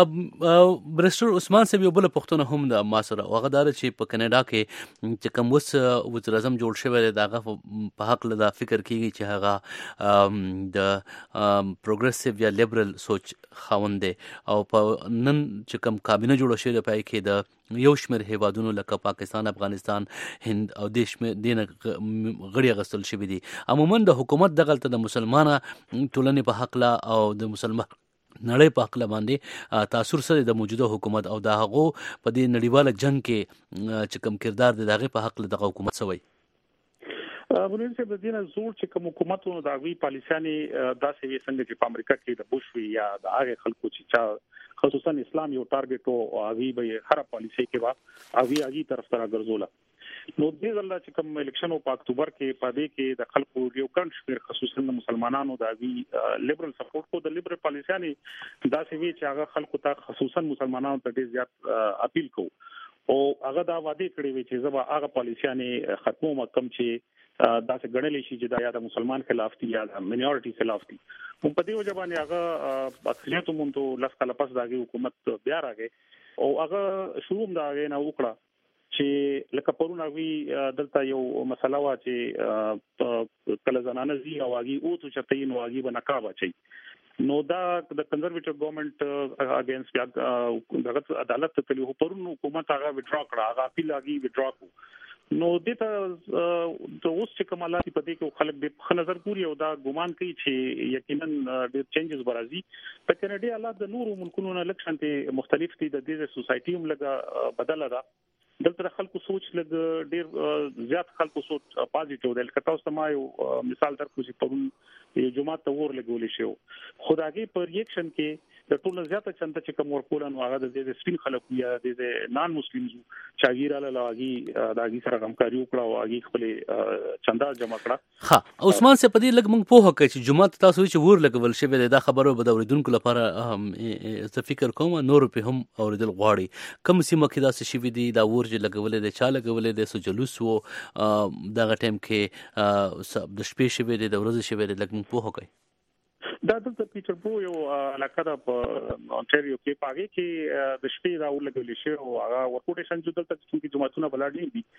برستر عثمان صاحب یو بل پښتون هم د ما سره هغه دار چې په کینیډا کې چې کوم وس وزیر اعظم جوړ شوی دی دغه په حق له فکر کیږي چې هغه د پروګریسیو یا لیبرل سوچ خاوند دی او په نن چې کوم کابینه جوړه شوې ده پای کې د یو شمېر هیوادونو لکه پاکستان، افغانستان، هند او دیش مې دین غړي غسل شوی دي. عموما د حکومت دغلت د مسلمانه ټولنې په حق لا او د مسلمان نړۍ په حق لا باندې تاثیر سره د موجوده حکومت او د هغه په دې نړیواله جنگ کې چې کوم کردار دی دغه په حق له دغه حکومت سوی. ورین چې د دینه زور چې کوم حکومتونو د غوي پالیسياني داسې وي څنګه چې په امریکا کې د بوش وی یا د هغه خلکو چې خصوصا اسلام یو ټارګټ او هغه به هر پالیسي کې وا هغه هغه طرف سره ګرځوله. نو دې ځل چې کوم الیکشن په اکتوبر کې پدې کې د خلکو یو ګڼ شمېر خصوصا د مسلمانانو د هغه لیبرل سپورټ کو د لیبرل پالیسياني داسې وی چې هغه خلکو ته خصوصا مسلمانانو ته ډېر زیات اپیل کو او هغه دا وعده کړی وی چې زما هغه پالیسياني ختمو کم چې دا څنګه غړلې شي چې دا یا د مسلمان خلاف دي یا د مینورټي خلاف دي. په دې وجه باندې هغه اکثریت مونږ لاس کله پس داږي حکومت بیا راغی او هغه شروع دا غي نه وکړه چې لکه پرونه وی دلته یو مسله وا چې کله زنانه زی او هغه او څه چتین او هغه بنقابه چي نو دا د کنزرویټیو ګورنمنت اگینست دغه عدالت ته تلو پرونه حکومت هغه وډرا کړه هغه اپیل هغه وډرا کو نو دته د اوس چې کمالات په دې کې خلک به نظر پوری او دا ګومان کوي چې یقینا د چینجز برازي په کینیډا حالات د نورو ملکونو نه لکشن ته مختلف دي د دې سوسايټي هم لګه بدله ده دلته خلکو سوچ لګ ډیر زیات خلکو سوچ پازیټیو دی لکه تاسو ما یو مثال درکو چې په یو جمعه ته ور لګول شي خدایي په ریاکشن کې د ټولو زیاته چنده چې کوم ورکولن هغه د دې سپین خلکو یا د نان مسلمانو چاغیراله لاغي داغي سره همکاري وکړه او هغه خپل چنده جمع کړه. ها عثمان سے پدې لګ موږ په هکه چې جمعه تاسو چې ور لګول شي دا خبرو به د اوریدونکو لپاره څه فکر کوم نور په هم اوریدل غواړي کوم سیمه کې دا څه شي دي دا ور چې لګولې د چا لګولې د سو جلوس وو دغه ټیم کې د شپې شي د ورځې شي لګ موږ په هکه دا د پیټربورګ یو علاقه د اونټاریو کې پاګه کې د شپې راول لګول شي او هغه ورکوټ شنجو دلته چې جماعتونه بلادي دي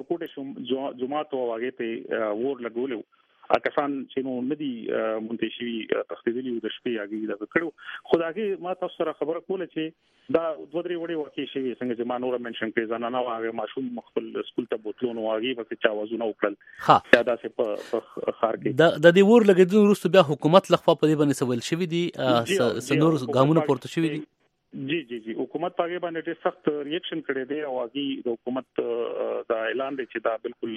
ورکوټ جماعت او هغه ته ور لګول کسان چې نو ندي منتشي تخدیدلی د شپې هغه د کړو خدایي ما تاسو سره خبره کوله چې دا دوه درې وړي ورکی شي څنګه چې ما نور منشن کړی ځانانه هغه ماشوم خپل سکول ته بوتلونو هغه په چا وازونه وکړل ها دا څه په خار کې د د دې ور لګیدو وروسته بیا حکومت لخوا په دې باندې سوال شوی دي سنور ګامونه پورته شوی دي. جی جی جی حکومت پاګې باندې ډېر سخت ریاکشن کړی دی او هغه د حکومت دا اعلان دی چې دا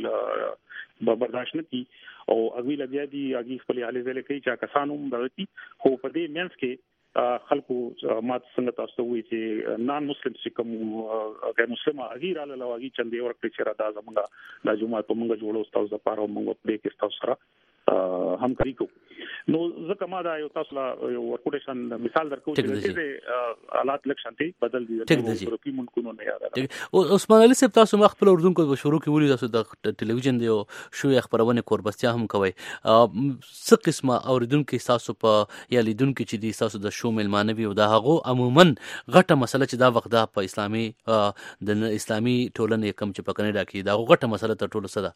بالکل برداشت نه کی او هغه لګیا دي هغه خپل حالې ځلې کوي چې کسانو دغتي خو په دې مینس کې خلکو مات څنګه تاسو وایي چې نان مسلم چې کوم غیر مسلمان هغه را لاله هغه چندې ورکړي چې را دا زمونږه د جمعه په مونږ جوړو تاسو لپاره مونږ په دې کې تاسو سره همکاري کوو. نو ځکه ما دا یو تاسو لا یو ورکوټیشن مثال درکو چې د حالات لک شانتي بدل دي د په ملکونو نه یاد او عثمان علي صاحب تاسو مخ په اردن کو شروع کې ولې تاسو د ټلویزیون دی شو خبرونه کوربستیا هم کوي څه قسمه اوریدونکو تاسو په یا لیدونکو چې دي تاسو د شو ملمانوي او د هغه عموما غټه مسله چې دا وخت د په اسلامي د اسلامي ټولنې کم چې په کینیډا کې دا غټه مسله تر ټولو څه ده.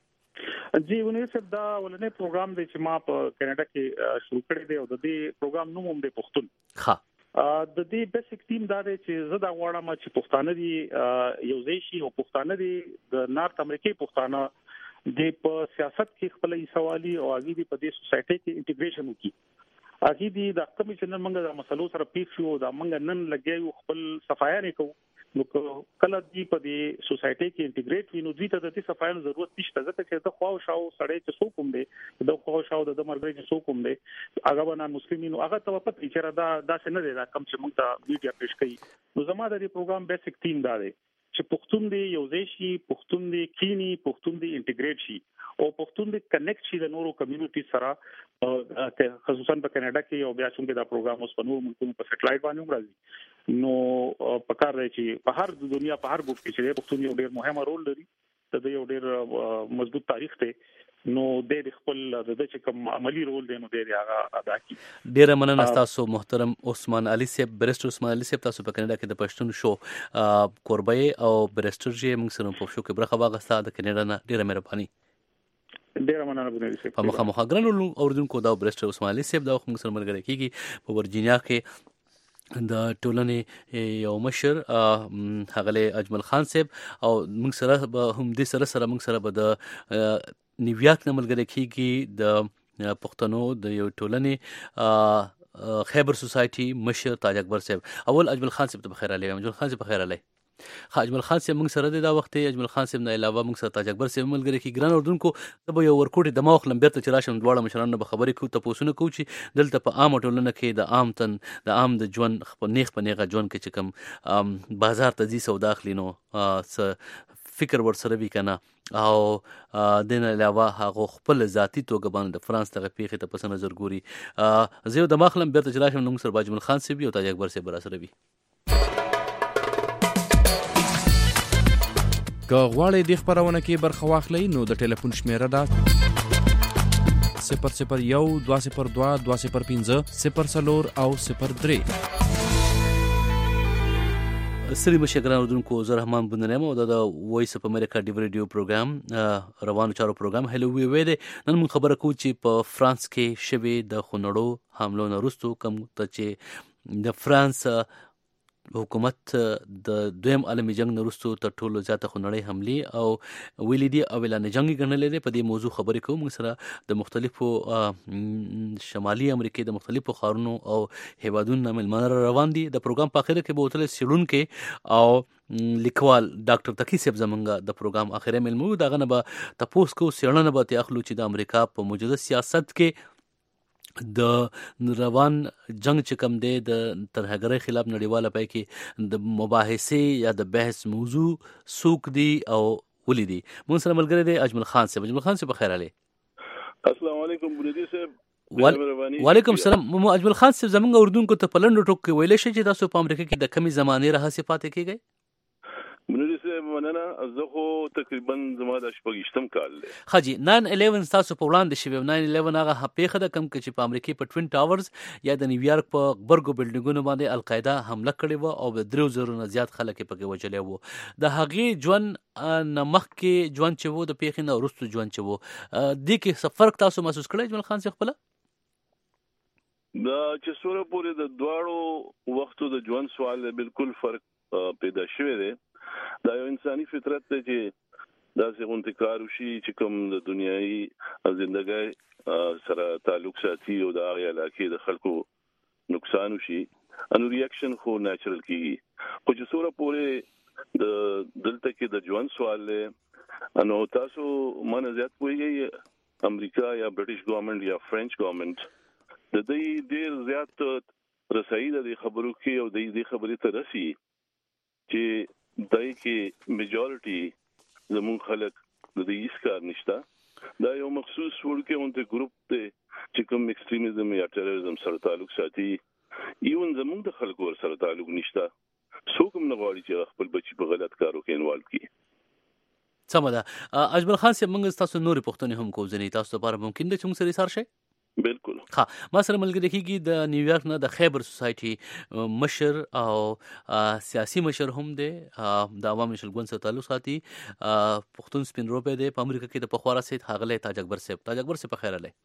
جی ونې صاحب دا ولنې پروګرام دی چې ما په کینیډا کې شروع کړی دی او د دې پروګرام نوم هم دی پښتون. ها د دې بیسیک ټیم دا دی چې زه دا غواړم چې پښتانه دي یو ځای شي او پښتانه دي د نارت امریکای پښتانه د په سیاست کې خپل سوالي او هغه دي په دې سوسايټي کې انټیګریشن وکړي هغه دي د خپل چې نن موږ د مسلو سره پیښ شو دا موږ نن لګیو خپل صفایه نه کوو نو کله دی په دې سوسايټي کې انټیګریټ وینو دوی ته د دې صفایانو ضرورت نشته ځکه چې د خواو شاو سړی چې څوک هم دی د خواو شاو د مرګ چې څوک هم دی هغه ونه مسلمانینو هغه ته په پېچره دا داسې نه دی دا کم چې موږ ته میډیا پېښ کوي نو زموږ د دې پروګرام بیسیک تیم دا دی چې پښتون دی یو ځای شي پښتون دی کینی پښتون دی انټیګریټ شي او پښتون دی کنیکټ شي د نورو کمیونټي سره خصوصا په کینیډا کې او بیا څنګه دا پروګرام اوس په نورو ملکونو په سټلایټ باندې راځي نو په کار دی چې په هر دنیا په هر ګوټ کې چې پښتون یو ډېر مهمه رول لري د یو ډېر مضبوط تاریخ دی نو د خپل د چې کوم عملی رول دی نو د هغه ادا کړي. ډیره مننه تاسو محترم عثمان علي صاحب، بیرسټر عثمان علي صاحب، تاسو په کینیډا کې د پښتون شو کوربای او بیرسټر جې موږ سره په شو کې برخه واغسته. د کینیډا نه ډیره مهرباني. ډیره مننه بنوري صاحب. په مخه مخه ګرانو اوردونکو دا بیرسټر عثمان علي صاحب دا موږ سره ملګری کیږي په ورجینیا کې د ټولنې یو مشر هغه اجمل خان صاحب او موږ سره هم د سره سره موږ سره به د نیویارک نه ملګری کیږي د پښتنو د یو ټولنې خیبر سوسایټي مشر تاج اکبر صاحب. اول اجمل خان صاحب ته بخیر علی. اجمل خان صاحب بخیر علی. اجمل خان صاحب موږ سره د وخت اجمل خان صاحب نه علاوه موږ سره تاج اکبر صاحب ملګری کی ګران اردوونکو د یو ورکوټي د ماخ لمبر ته چراشم دواړه مشرانو به خبرې کو ته پوسونه کو چې دلته په عام ټولنه کې د عام تن د عام د ژوند خپل نیخ په نیغه ژوند کې چې کوم بازار ته ځي سودا اخلي نو فکر ور سره وی کنه او دین علاوه هغه خپل ذاتی توګه باندې د فرانس ته پیخه ته پس نظر ګوري. زه د مخلم بیرته چراشم نو سره اجمل خان صاحب او تاج اکبر صاحب سره وی. که غواړئ د خبرونه کې برخه واخلئ نو د ټلیفون شمیره ده صفر صفر یو دوه صفر دوه دوه صفر پنځه صفر څلور او صفر درې. سری مشکران اردوونکو زه رحمان بندنیم او د وایس اف امریکا ډیو ریډیو پروګرام روانو چارو پروګرام هلو وی وی نن موږ خبره کوو چې په فرانس کې شوی د خونړو حملو نه وروسته کوم ته چې د فرانس حکومت د دویم عالمي جنگ نه وروسته تر ټولو زیاته خونړۍ حملې او ویلي دي او اعلان جنگي ګڼلې دي. په دې موضوع خبرې کوو موږ سره د مختلفو شمالي امریکا د مختلفو ښارونو او هیوادونو ملمانه روان دي. د پروګرام په اخر کې به وتل سیړونکو او لیکوال ډاکټر تقی صاحب زمونږ د پروګرام اخره ملمو دغه نه به تاسو کو سیړنه به تاخلو چې د امریکا په موجوده سیاست کې د روان جنگ چې کوم دی د ترهګرۍ خلاف نړیواله پای کې د مباحثې یا د بحث موضوع سوق دی او ولې دی. مون سره ملګری دی اجمل خان صاحب. اجمل خان صاحب بخیر علی. السلام علیکم بنوري صاحب. وعلیکم السلام. اجمل خان صاحب زمونږ اردوونکو ته په لنډو ټکو کې ویل شي چې تاسو په امریکا کې د کمی زمانه راهسي پاتې کیږئ. بنوري صاحب مننه. زه خو تقریبا زما د شپږشتم کال دی. خاجي ناین الیون تاسو په وړاندې شوی ناین الیون هغه پیښه ده کم چې په امریکا په ټوین ټاورز یا د نیویارک په برګو بلډینګونو باندې القاعده حمله کړې و او د درو زرو نه زیات خلک پکې وجلې وو. د هغې ژوند نمخ کې ژوند چې وو د پیښې نه وروسته ژوند چې وو دې کې څه فرق تاسو محسوس کړی اجمل خان صاحب خپل؟ دا چې سوره پورې د دواړو وختو د ژوند سوال بالکل فرق پیدا شوی دی. دا یو انساني فطرت دی چې دا څنګه انتقال وشي چې کوم د دنیاي ژوندۍ سره تعلق ساتي او د هغه علاقې د خلکو نقصان وشي انو ریاکشن خو نېچرل کیږي. خو چې سوره پورې د دلته کې د ژوند سوال له انو تاسو مونږ زیات کوی امریکا یا برټش ګورنمنت یا فرنچ ګورنمنت د دې ډیر زیات رسایي د خبرو کې او د دې خبرې ته رسي چې دای کې میجورټي زمون خلک د دې هیڅ کار نشته. دا یو مخصوص ورکه اونته ګروپ ته چې کوم ایکستریمزم یا ټیرریزم سره تعلق ساتي ایون زمون د خلکو سره تعلق نشته. څوک هم نه غواړي چې خپل بچي په غلط کارو کې انوالو کړي. سمه ده. اجمل خان صاحب موږ تاسو نورې پوښتنې هم کوو ځنې تاسو لپاره ممکن ده چې موږ سره سره شي. بالکل. ها ما سره ملګری کیږي د نیویارک نه د خیبر سوسایټي مشر او سیاسي مشر هم دی د عوامي شلګون سره تعلق ساتي پښتون سپین روپې دی په امریکا کې د پخوارا سید هغله تاج اکبر صاحب. تاج اکبر صاحب بخیر علی.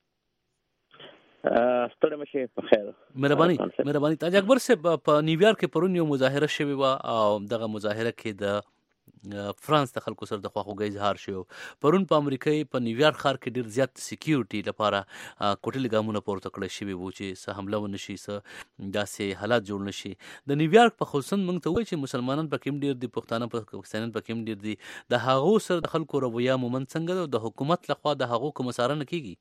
ستړي مشه بخیر. مهرباني مهرباني. تاج اکبر صاحب په نیویارک کې پرون یو مظاهره شوی و او دغه مظاهره کې د فرانس د خلکو سره د خواخوږۍ اظهار شو. پرون په امریکا په نیویارک ښار کې ډیر زیات سکیورټي لپاره کوټلي ګامونه پورته کړی شوی وو چې څه حمله ونشي څه داسې حالات جوړ نشي. د نیویارک په خصوصا موږ ته وایي چې مسلمانان پکې ډیر دي پښتانه پاکستانیان پکې ډیر دي. د هغو سره د خلکو رویه مومن څنګه ده د حکومت لخوا د هغو کوم څارنه کیږي؟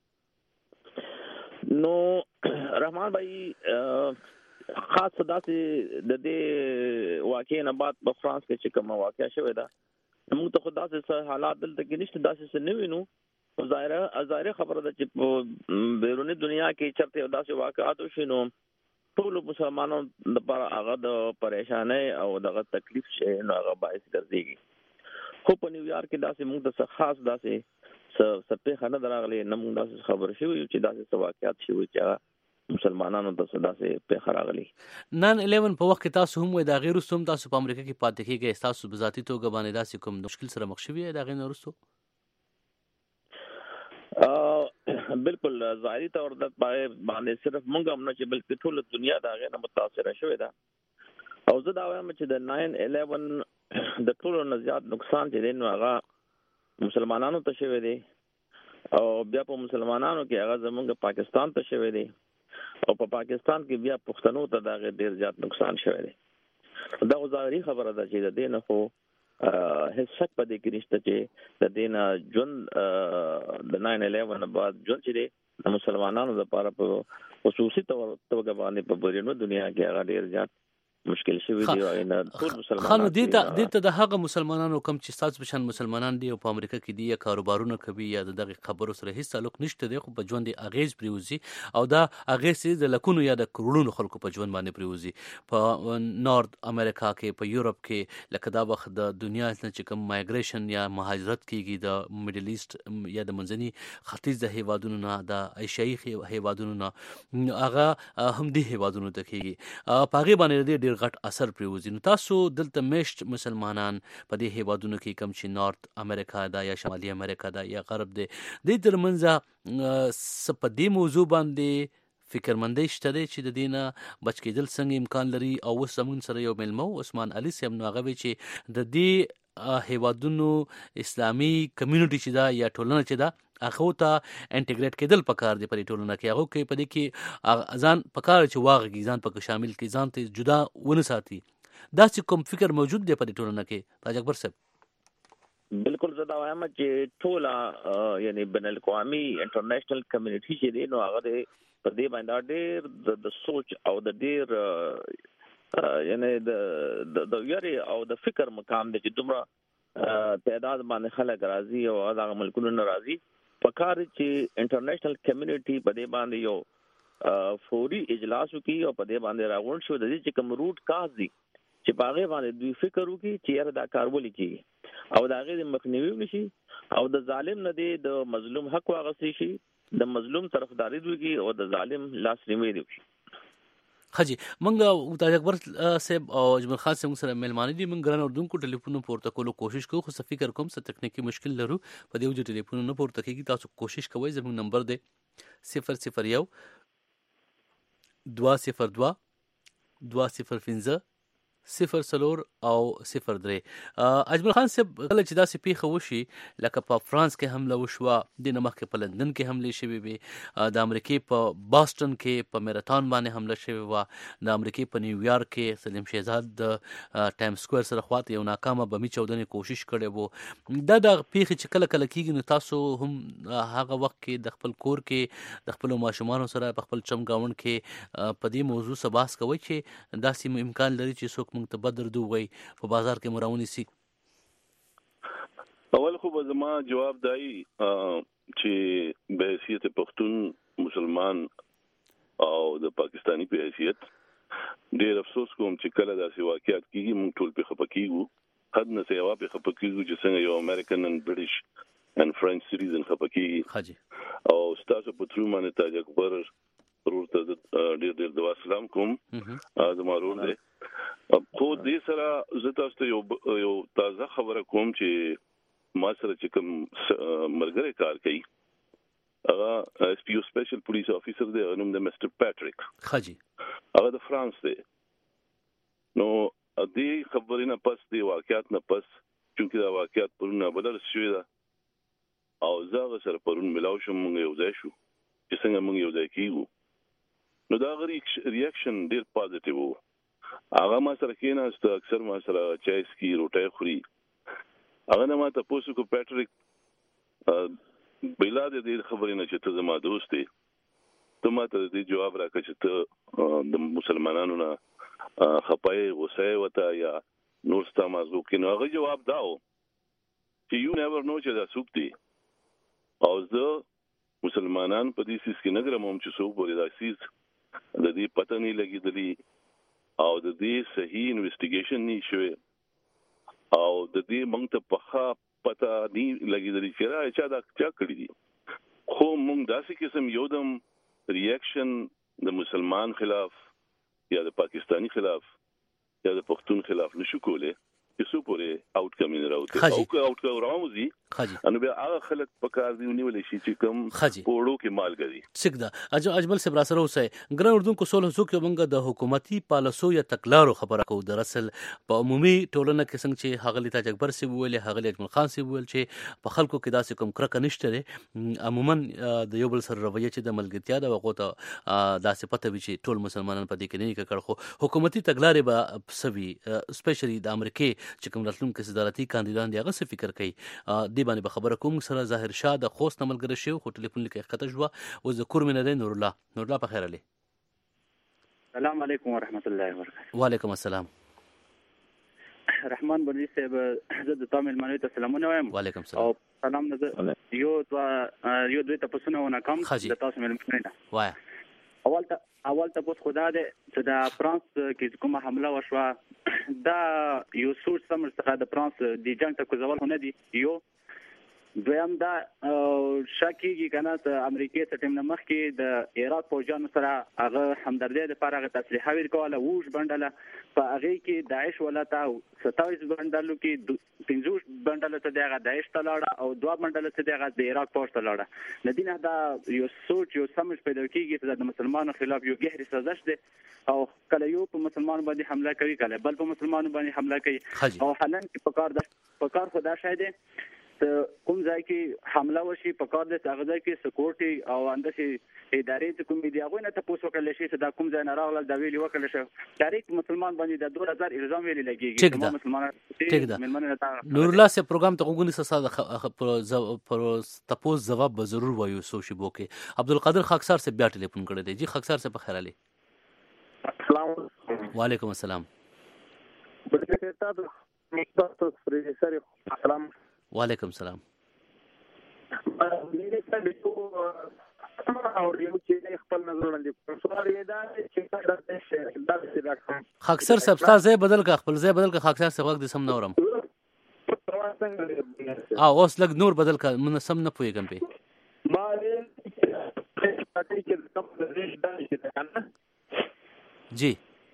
نو رحمان بھائی خاص داسې د دې واقعې نه بعد په فرانس کې چې کومه واقعه شوې ده موږ ته خدا سه حالات دلته کې نشته داسې څه نه وینو. ظاهره ظاهره خبره ده چې په بیرونی دنیا کې چرته داسې واقعات وشي نو ټول مسلمانانو لپاره هغه د پریشانۍ او دغه تکلیف شي نو هغه باعث ګرځيږي. خو په نیویارک کې داسې موږ ته خاص داسې څه څه په خانه دراغلي نمون داسې خبر شوی چې داسې واقعیت شوی چې مسلمانانو ته داسې په خراغلي نن الیون په وخت کې تاسو هم وای دا غیر رسوم تاسو په امریکا کې پاتې کېږئ تاسو په ذاتي توګه باندې داسې کوم مشکل سره مخ شوی دا غیر رسو بالکل ظاهري تور د باندې صرف مونږ هم نه چې بلکې ټول دنیا دا غیر متاثر شوی دا او زه دا وایم چې د ناین الیون د ټولو نه زیات نقصان چې دی نو هغه مسلمانانو ته شوی دی او بیا په مسلمانانو کې هغه زمونږ پاکستان ته شوی دی او په پاکستان کې بیا پښتنو ته دا ډیر زیات نقصان شوی دی دا ظاهري خبره ده چې د دین خو هیڅ شک پدې کې نشته چې د دین جون د ناین الیون بعد جون چې دی مسلمانانو لپاره په خصوصي توګه باندې په بیرونی دنیا کې هغه ډیر زیات مشکل شوی دی او نه ټول مسلمانانو خانو دیتا دیتا د هغه مسلمانانو کم چې تاسو بشن مسلمانان دی او په امریکا کې دی یا کاروبارونه کوي یا دغه خبرو سره هیڅ تعلق نشته دی خو په ژوند اغیز پریوزي او دا اغیز د لکونو یا د کروڑونو خلکو په ژوند باندې پریوزي په نورث امریکا کې په یورپ کې لکه دا وخت د دنیا نه چې کوم مایګریشن یا مهاجرت کیږي د میډل ایست یا د منځني ختیځ د هیوادونو نه د ایشیایي هیوادونو نه هغه هم دی هیوادونو ته کیږي په هغه باندې ډیر غټ اثر پریوزي نو تاسو دلته مشت مسلمانان په دې هیوادونو کې کم چې نورث امریکا دا یا شمالي امریکا دا یا غرب دی د ترمنځ سپدې موضوع باندې فکرمندۍ شته دی چې د دینه بچ کېدل څنګه امکان لري او وسمون سره یو ملمو عثمان علي سیم نو هغه چې د دې هیوادونو اسلامي کمیونټي چې دا یا ټولنه چې دا هغه ته انټیګریټ کېدل پکار دی په ټولنه کې هغه کې په دې کې ځان پکار چې واغږي ځان پکې شامل کې ځان ته جدا ونه ساتي دا چې کوم فکر موجود دی په دې ټولنه کې تاج اکبر صاحب بالکل زه دا وایم چې ټول یعنی بین الاقوامي انټرنیشنل کمیونټي چې دی نو هغه په دې باندې ډېر د سوچ او د ډېر یعنی د د یاري او د فکر مقام دی چې دومره تعداد باندې خلک راځي او هغه ملکونو ناراضي پکار چې انټرنیشنل کمیونټي په دې باندې یو فوري اجلاس وکړي او په دې باندې راغون شو د دې چې کوم روټ کاز دي چې باغې باندې دوی فکر وکړي چې یاره دا کارول کیږي او دا غي مخنیوي وشي او د ظالم نه دی د مظلوم حق واغسي شي د مظلوم طرفداري دوی او د ظالم لاس نیوي وشي خجی منګه تاج اکبر صاحب او اجمل خان صاحب سره ملمانه دي من ګران اردوونکو ټلیفون پورته کولو کوشش کوو خو فکر کوم څه تکنیکی مشکل لرو په دې وجه ټلیفون نه پورته کیږي تاسو کوشش کوئ زموږ نمبر دی صفر صفر یو دوا صفر دوا دوا صفر پنځه صفر سلور او صفر درې اجمل خان صاحب کله چې داسې پیښه وشي لکه په فرانس کې حمله وشوه د نمخ په لندن کې حمله شوې وي د امریکای په باستون کې په میراتون باندې حمله شوې و د امریکای په نیویارک کې سلیم شهزاد د ټایم سکوير سره خواته یو ناکامه بمی چودنې کوشش کړي وو دا د پیښه چې کله کله کیږي نو تاسو هم هغه وخت کې د خپل کور کې د خپل ماشومان سره په خپل چم گاوند کې په دې موضوع سباس کوي چې داسې امکان لري چې څوک ته بدر دوی په بازار کې مراونی سي اول خو به زما جواب دای چې به حیثیت پښتون مسلمان او د پاکستانی په حیثیت ډېر افسوس کوم چې کله داسې واقعیت کیږي موږ ټول په خپکیږو حد نه سیوا په خپکیږو چې څنګه یو امریکن ان برټش ان فرنچ سټیزن خپکیږي حاجی او ستاسو په ترو باندې تاج اکبر ضرور ته ډېر ډېر د اسلام کوم زما ورور دی خو دې سره زه تاسو ته یو یو تازه خبره کوم چې ما سره چې کوم مرګره کار کوي هغه اس پی یو سپیشل پولیس افیسر دی نوم د مستر پیټریک خاجي هغه د فرانس دی نو دې خبرې نه پس دی واقعیت نه پس چې دا واقعیت پرونه بدل شوی دا او زه سره پرون ملاو شم موږ یو ځای شو چې څنګه موږ یو ځای کیږو نو دا غری ریاکشن ډیر پازیټیو وو هغه ما سره کېناست اکثر ما سره چای سکي روټي خوري هغه نه ما ته پوښتنه کو پیټریک بلا دې خبرې نه چې ته زما دوست دی ته ما ته دې جواب راکړه چې ته د مسلمانانو نه خپای غوسه وته یا نور ستا مازو کې نو هغه جواب داو چې یو نیور نو چې دا سوق دی او زه مسلمانان په دې سیس کې نه ګرمم چې څوک بولي دا سیس د دې پته نه لګیدلی او د دې صحیح انویسټیګیشن نشوي او د دې موږ ته په ښه پتا ني لګیدلی چې را چا دا چا کړی دي خو موږ داسې قسم یو دم ریاکشن د مسلمان خلاف یا د پاکستانی خلاف یا د پښتون خلاف نشو کولای چې څو پورې آوټ کم نه راوته او که آوټ کم راوځي انو بیا هغه خلک په کار دی ونیول شي چې کوم پوړو کې مالګري سګدا اجمل سے براسره اوسه ګران اردن کو سول زو کې موږ د حکومتي پالیسو یا تکلارو خبره کو در اصل په عمومي ټولنه کې څنګه چې هغه لتا جګبر سی ویل هغه اجمل خان سی ویل چې په خلکو کې داسې کوم کرک نشته عموما د یو بل سره رویه چې د ملګرتیا د وقوته داسې پته وی چې ټول مسلمانان په دې کې نه کړ خو حکومتي تکلارې به سوي سپیشلی د امریکای چې کوم راتلونکي صدارتي کاندیدان دی هغه څه فکر کوي دی باندې به خبره کوم سره ظاهر شاه د خوست عملګری شو خو ټلیفون لیکه خطه شو او ذکر من دی نور الله نور الله په خیر علي السلام علیکم ورحمت الله وبرکاته وعلیکم السلام رحمان بني صاحب زه د تامل منوي ته سلامونه وایم وعلیکم السلام او سلام نه یو دوا یو دوی ته پسونه ونه کم د تاسو مل نه وای اول ته اول ته پوس خدا دې چې د فرانس کې کومه حمله وشوه دا یو سوچ سم سره د فرانس د جنگ ته کوزول نه دي یو دویم دا شاکیږي کنه چې امریکای ته ټیم نمخ کې د عراق فوجانو سره هغه همدردی د پاره تصریح ورکوله ووش بندله په هغه کې داعش ولته ستایس بندلو کې پنځوس بندله ته دغه داعش ته لاړه او دوه بندله ته دغه د عراق فوج ته لاړه لدینه دا یو سوچ یو سمج پیدا کیږي چې د مسلمانانو خلاف یو ګهري سازش ده او کله یو په مسلمان باندې حمله کوي کله بل په مسلمانانو باندې حمله کوي او حالان کې په کار د په کار خدا شاید کوم ځای کې حمله وشي په کار د هغه ځای کې سکیورټي او اندشي ادارې ته کوم دی هغه نه تاسو وکړل شي چې دا کوم ځای نه راغله دا ویلي وکړل شي ډایرکټ مسلمان باندې د دوه هزار الزام ویلي لګيږي مسلمانان ټیک ده نور الله سے پروګرام ته وګونی ساده پر تاسو جواب به ضرور وایو سو شی بوکي عبدالقادر خاکسار سے بیا ټلیفون کړی دی جی خاکسار سے په خیر علي السلام علیکم وعلیکم السلام السلام وعلیکم السلام خاکسر صاحب تاسو بدل کا خپل ځای بدل کا خاکسر صاحب وخت سم نورم اه اوس لګ نور بدل کا من سم نه پويګم په جی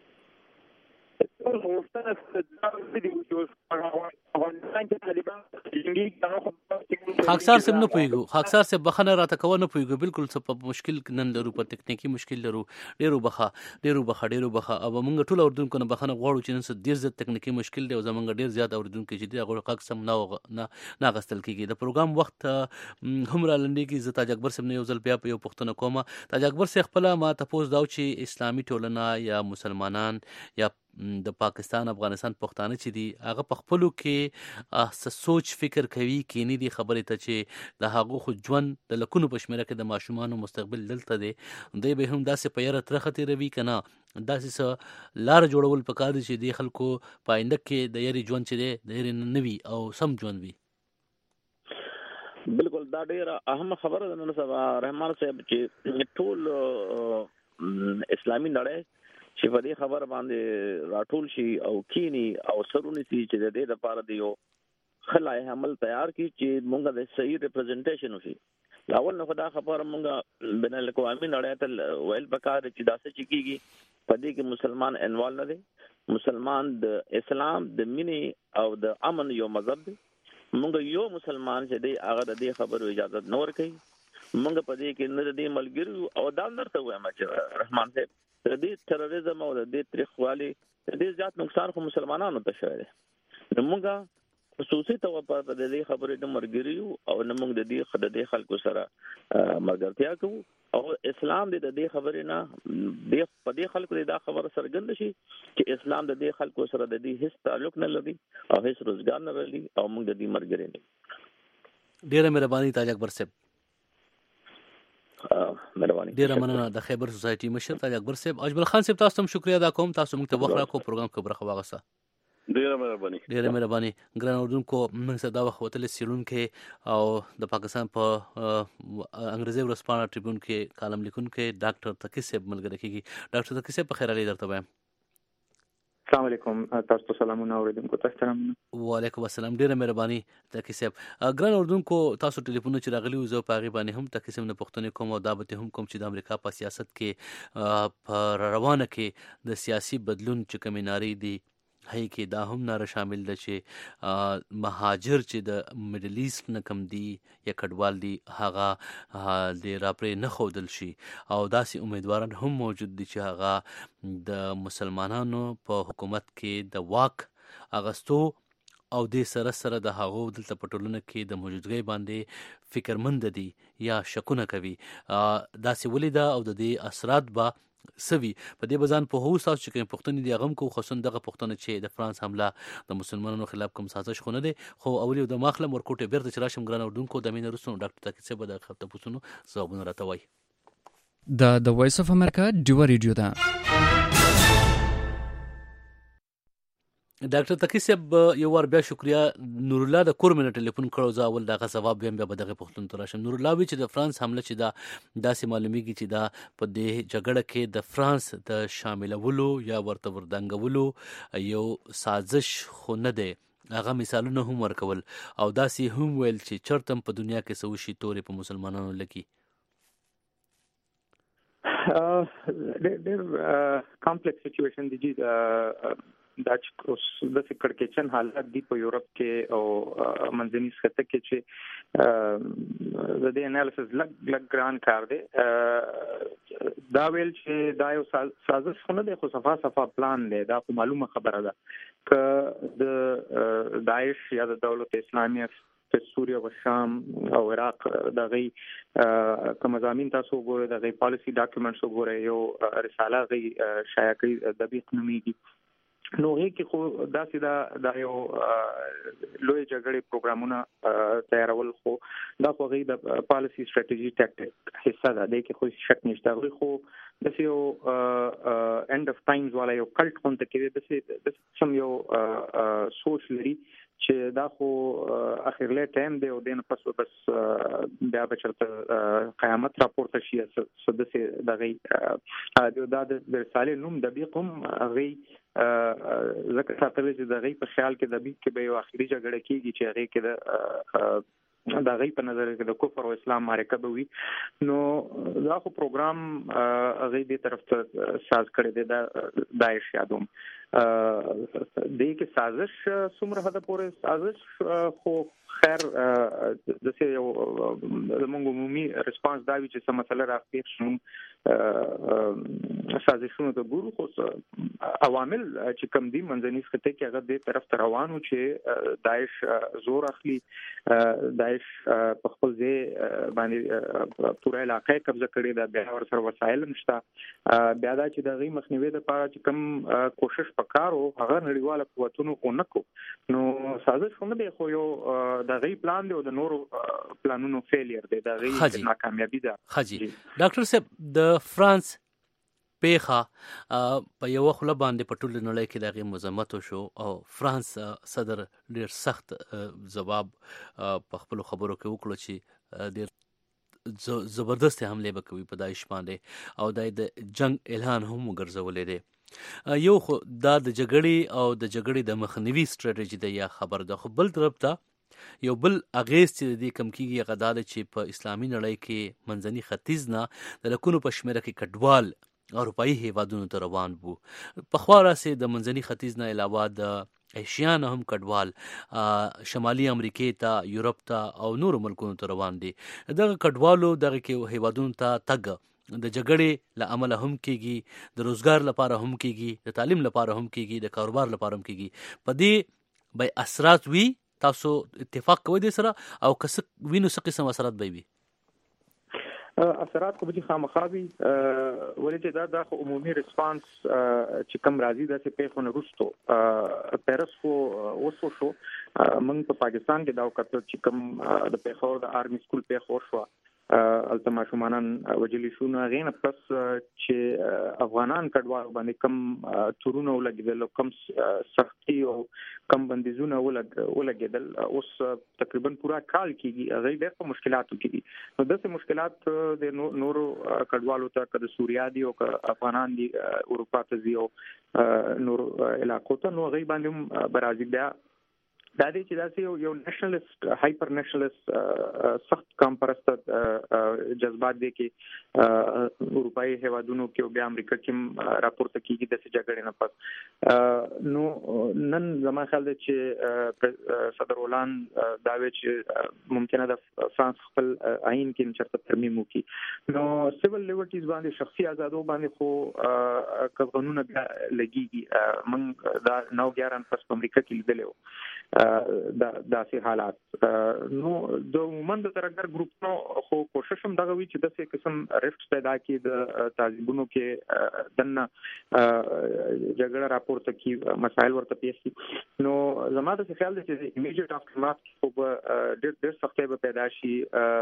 خاکسار سم نه پويګو خاکسار سے بخنه راته کو نه پويګو بالکل څه مشکل نن لرو په ټکنیکی مشکل لرو ډیرو بخا ډیرو بخا ډیرو بخا او موږ ټول اوردونکو نه بخنه غواړو چې نن څه ډیر زیات ټکنیکی مشکل دی او زمونږ ډیر زیات اوردونکو چې دی هغه خاک سم نه نه غستل کیږي د پروګرام وخت هم را لنډي کی زتا جګبر سم نه یو ځل بیا په یو پښتنه کومه تا جګبر سه خپل ما تاسو داو چې اسلامي ټولنه یا مسلمانان یا د پاکستان افغانستان پښتانه چې دي هغه په خپلو کې څه سوچ فکر کوي کینی دي خبرې ته چې د هغه خو ژوند د لکونو په شمیره کې د ماشومانو مستقبل دلته دی دوی به هم داسې په یاره ترخه روي کنه داسې څه لار جوړول پکار دي چې د خلکو پاینده کې د یاري ژوند چې دی د یاري نوي او سم ژوند وي بالکل دا ډیره اهم خبره ده نن سبا رحمان صاحب چې ټول اسلامي نړۍ چې په دې خبر باندې راټول شي او کینی او سرونی سي چې د دې لپاره دی یو خلای عمل تیار کی چې مونږ د صحیح ریپرزنټیشن وشي لاول نو خدا خبر مونږ بین الاقوامي نړۍ ته ویل پکار چې داسې چې کیږي په دې کې مسلمان انوال نه دي مسلمان د اسلام د مینی او د امن یو مذهب دی مونږ یو مسلمان چې دی هغه د دې خبرو اجازه نه ورکوي مونږ په دې کې نه دې ملګری او دا نرته وایم چې رحمان صاحب د دې تروریزم او د دې تاریخوالي د دې ځات نقصان خو مسلمانانو ته شوی دی نو موږ خصوصي تور په دې خبرې د مرګریو او نو موږ د دې خد د خلکو سره مرګرتیا کوو او اسلام د دې خبرې نه د په دې خلکو دا خبره سرګند شي چې اسلام د دې خلکو سره د دې هیڅ تعلق نه لري او هیڅ روزګار نه لري او موږ د دې مرګري نه ډیره مهرباني تاج اکبر صاحب مهرباني ډیره مننه د خیبر سوسایټي مشر تاج اکبر صاحب اجمل خان صاحب تاسو ته شکریا ادا کوم تاسو موږ ته وخت راکو پروګرام کې برخه واغسته ډیره مهرباني ډیره مهرباني ګران اردوونکو موږ سره دا وخت وتل سیرونکو او د پاکستان په انګریزي ورځپاڼه ټریبیون کې کالم لیکونکو ډاکټر تقی صاحب ملګری کیږي ډاکټر تقی صاحب په خیر علي درته وایم السلام علیکم تاسو ته سلامونه اوریدونکو ته سلامونه وعلیکم السلام ډیره مهرباني تکي صاحب ګران اردوونکو تاسو ټلیفون چې راغلی و زه په هغه باندې هم تکي صاحب نه پښتنه کوم او دا به هم کوم چې د امریکا په سیاست کې په روانه کې د سیاسي بدلون چې کمیناري دي هي کې دا هم ناره شامل ده چې مهاجر چې د میډل ایست نه کم دي یا کډوال دي هغه د راپرې نه خودل شي او داسې امیدواران هم موجود دي چې هغه د مسلمانانو په حکومت کې د واک اغستو او د سره سره د هغو دلته په ټولنه کې د موجودګۍ باندې فکرمند دي یا شکونه کوي داسې ولیدا او د دې اثرات به سوي په دې بزان په هو تاسو چې پښتون دي غم کو خصوصا دغه پښتون چې د فرانس حمله د مسلمانانو خلاف کوم سازش خونه دي خو اولی د ماخله ورکوټه بیرته چې راشم ګران اردوونکو د مين رسونو ډاکټر تاکي څه به د خپل پوسونو ځوابونه راټوي د د وایس اف امریکا ډیو ریډیو دا ډاکټر تاکي صاحب یو ور بیا شکریا نور الله د کور منټ ټلیفون کړو ځا اول دغه ثواب بیا به دغه پښتون تراشم نور الله وی چې د فرانس حمله چې دا داسې معلومیږي چې دا په دې جګړه کې د فرانس د شاملولو یا ورته وردنګولو یو سازش خو نه دی هغه مثالونه هم ورکول او داسې هم ویل چې چرتم په دنیا کې سوشي تورې په مسلمانانو لګي ډېر کمپلیکس سچويشن دی چې دا چې د کړکېچن حالت دی په یورپ کې او منځني خطه کې چې د دې انالیسس لګ لګ ګران کار دی دا ویل چې دا یو سازش خونه دی خو صفه صفه پلان دی دا خو معلومه خبره ده ک د داعش یا د دولت اسلامیه په سوریه او شام او عراق د غي کوم ځامین تاسو ګورئ د غي پالیسی ډاکومېنټس ګورئ یو رساله غي شایع کړي د بیت نوميږي نو هي کې خو داسې دا د یو لوی جګړې پروګرامونه تیارول خو دا خو غي د پالیسی ستراتیژي ټاکټیک حصہ ده د کې خو شک نشته غوي خو د یو اند اف ټایمز والا یو کلټ کونته کې د سم یو سوچ لري چې دا خو اخرله ټایم دی او دین پس بس بیا بچرته قیامت راپورته شي سدسه دغه دا د رساله نوم د بیقم غي زکه ساتل چې د غي په خیال کې د بیت کې به یو اخري جګړه کیږي چې هغه کې د دا غي په نظر کې د کفر او اسلام مرکب وي نو دا خو پروګرام غي دې طرف ته ساز کړی دی د داعش یادوم دې کې سازش څومره حد پورې سازش خو خیر د څه یو د موږ عمومي ریسپانس دا وی چې څه مسله راځي شنو سازشونو د ګورو خو عوامل چې کم دي منځني خطه کې هغه دې طرف ته روانو چې داعش زور اخلي داعش په خپل ځای باندې پوره علاقې قبضه کړې ده بیا ور سره وسایل نشته بیا دا چې د غي مخنیوي لپاره چې کم کوشش وکړو هغه نړیواله قوتونو اونکو نو سازش هم دی خو یو د غي پلان دی او د نورو پلانونو فیلیر دی د غي ناکامیابی ده خاجي ډاکټر صاحب د فرانس پیخه په یو خله باندې په ټول نړۍ کې دغه مزمت شو او فرانس صدر ډیر سخت جواب په خپل خبرو کې وکړو چې ډیر زبردست حمله وکوي په داعش باندې او د جنگ اعلان هم وګرځولې دي یو خو دا د جګړې او د جګړې د مخنیوي ستراتیژي د یا خبر ده خو بل طرف ته یو بل اغیز چې د کم کیږي غداد چې په اسلامي نړۍ کې منځني ختیځ نه د لکونو په شمیره کې کډوال اروپایي هیوادونو ته روان وو په خوا راسي د منځني ختیځ نه علاوه د ایشیان هم کډوال شمالي امریکای ته یورپ ته او نور ملکونو ته روان دي دغه کډوالو دغه کې هیوادونو ته تګ د جګړې له امله هم کیږي د روزګار لپاره هم کیږي د تعلیم لپاره هم کیږي د کاروبار لپاره هم کیږي په دې به اثرات وی تاسو اتفاق کوئ د سره او کس وینو څه قسم اثرات به وي اثرات کو به خامخابي ولې چې دا د عمومي ریسپانس چې کم راځي د څه په خونه روستو پیرس خو اوسو شو موږ په پاکستان کې دا وکړو چې کم د پیښور د آرمي سکول په خور شو الته ماشومان وجلی شو نو غین پس چې افغانان کډوال باندې کم تورونه ولګیدل کم سختي او کم بندیزونه ولګیدل اوس تقریبا پورا کال کېږي هغه ډېر په مشکلاتو کې دي نو دغه مشکلات د نورو کډوالو ته کده سوریا دي او افغانان دي اروپا ته دي او نور علاقو ته نو غي باندې برازیل بیا دا دي چې داسې یو نېشنلست هایپر نېشنلست سخت کم پرست جذبات دي کې اروپאי هوادونو کې او بیا امریکا کې راپورته کیږي د جګړې نه پس نو نن زما خیال دی چې صدر هولند دا وی چې ممکنه د فرانس خپل آئین کې چرته ترمیم وکړي نو سیول لیبرټیز باندې شخصي آزادو باندې خو قانون بیا لګيږي من دا نو ګاران پس امریکا کې لیدلو دا داسې حالات نو د عموما د ترګر ګروپ نو خو کوشش هم دغه وی چې د څه قسم ریفټ پیدا کړي د تعذيبونو کې دنه جګړه راپورته کی مسایل ورته پیښ کی نو زماده څه خیال دی چې ایمیډیټ افټرمات خو ډېر ډېر سختي به پیدا شي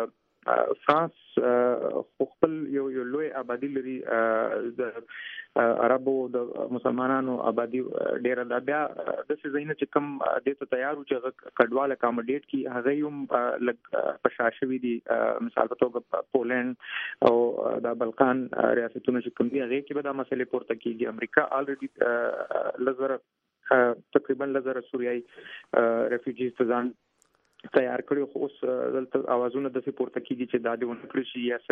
فرانس خپل یو یو لوی آبادی لري د عربو د مسلمانانو آبادی ډیر د بیا د څه زینه چې کم د ته تیارو چې کډواله اکاموډیټ کی هغه هم لګ پشاشوي دي مثال په توګه پولند او د بلقان ریاستونو چې کوم دي هغه کې به د مسلې پورته کیږي امریکا الریډي لزر تقریبا لزر سوریای ریفیوجیز ته ځان تیار کړی خو اوس دلته اوازونه د پورته کیږي چې دا د ونکړي شي یا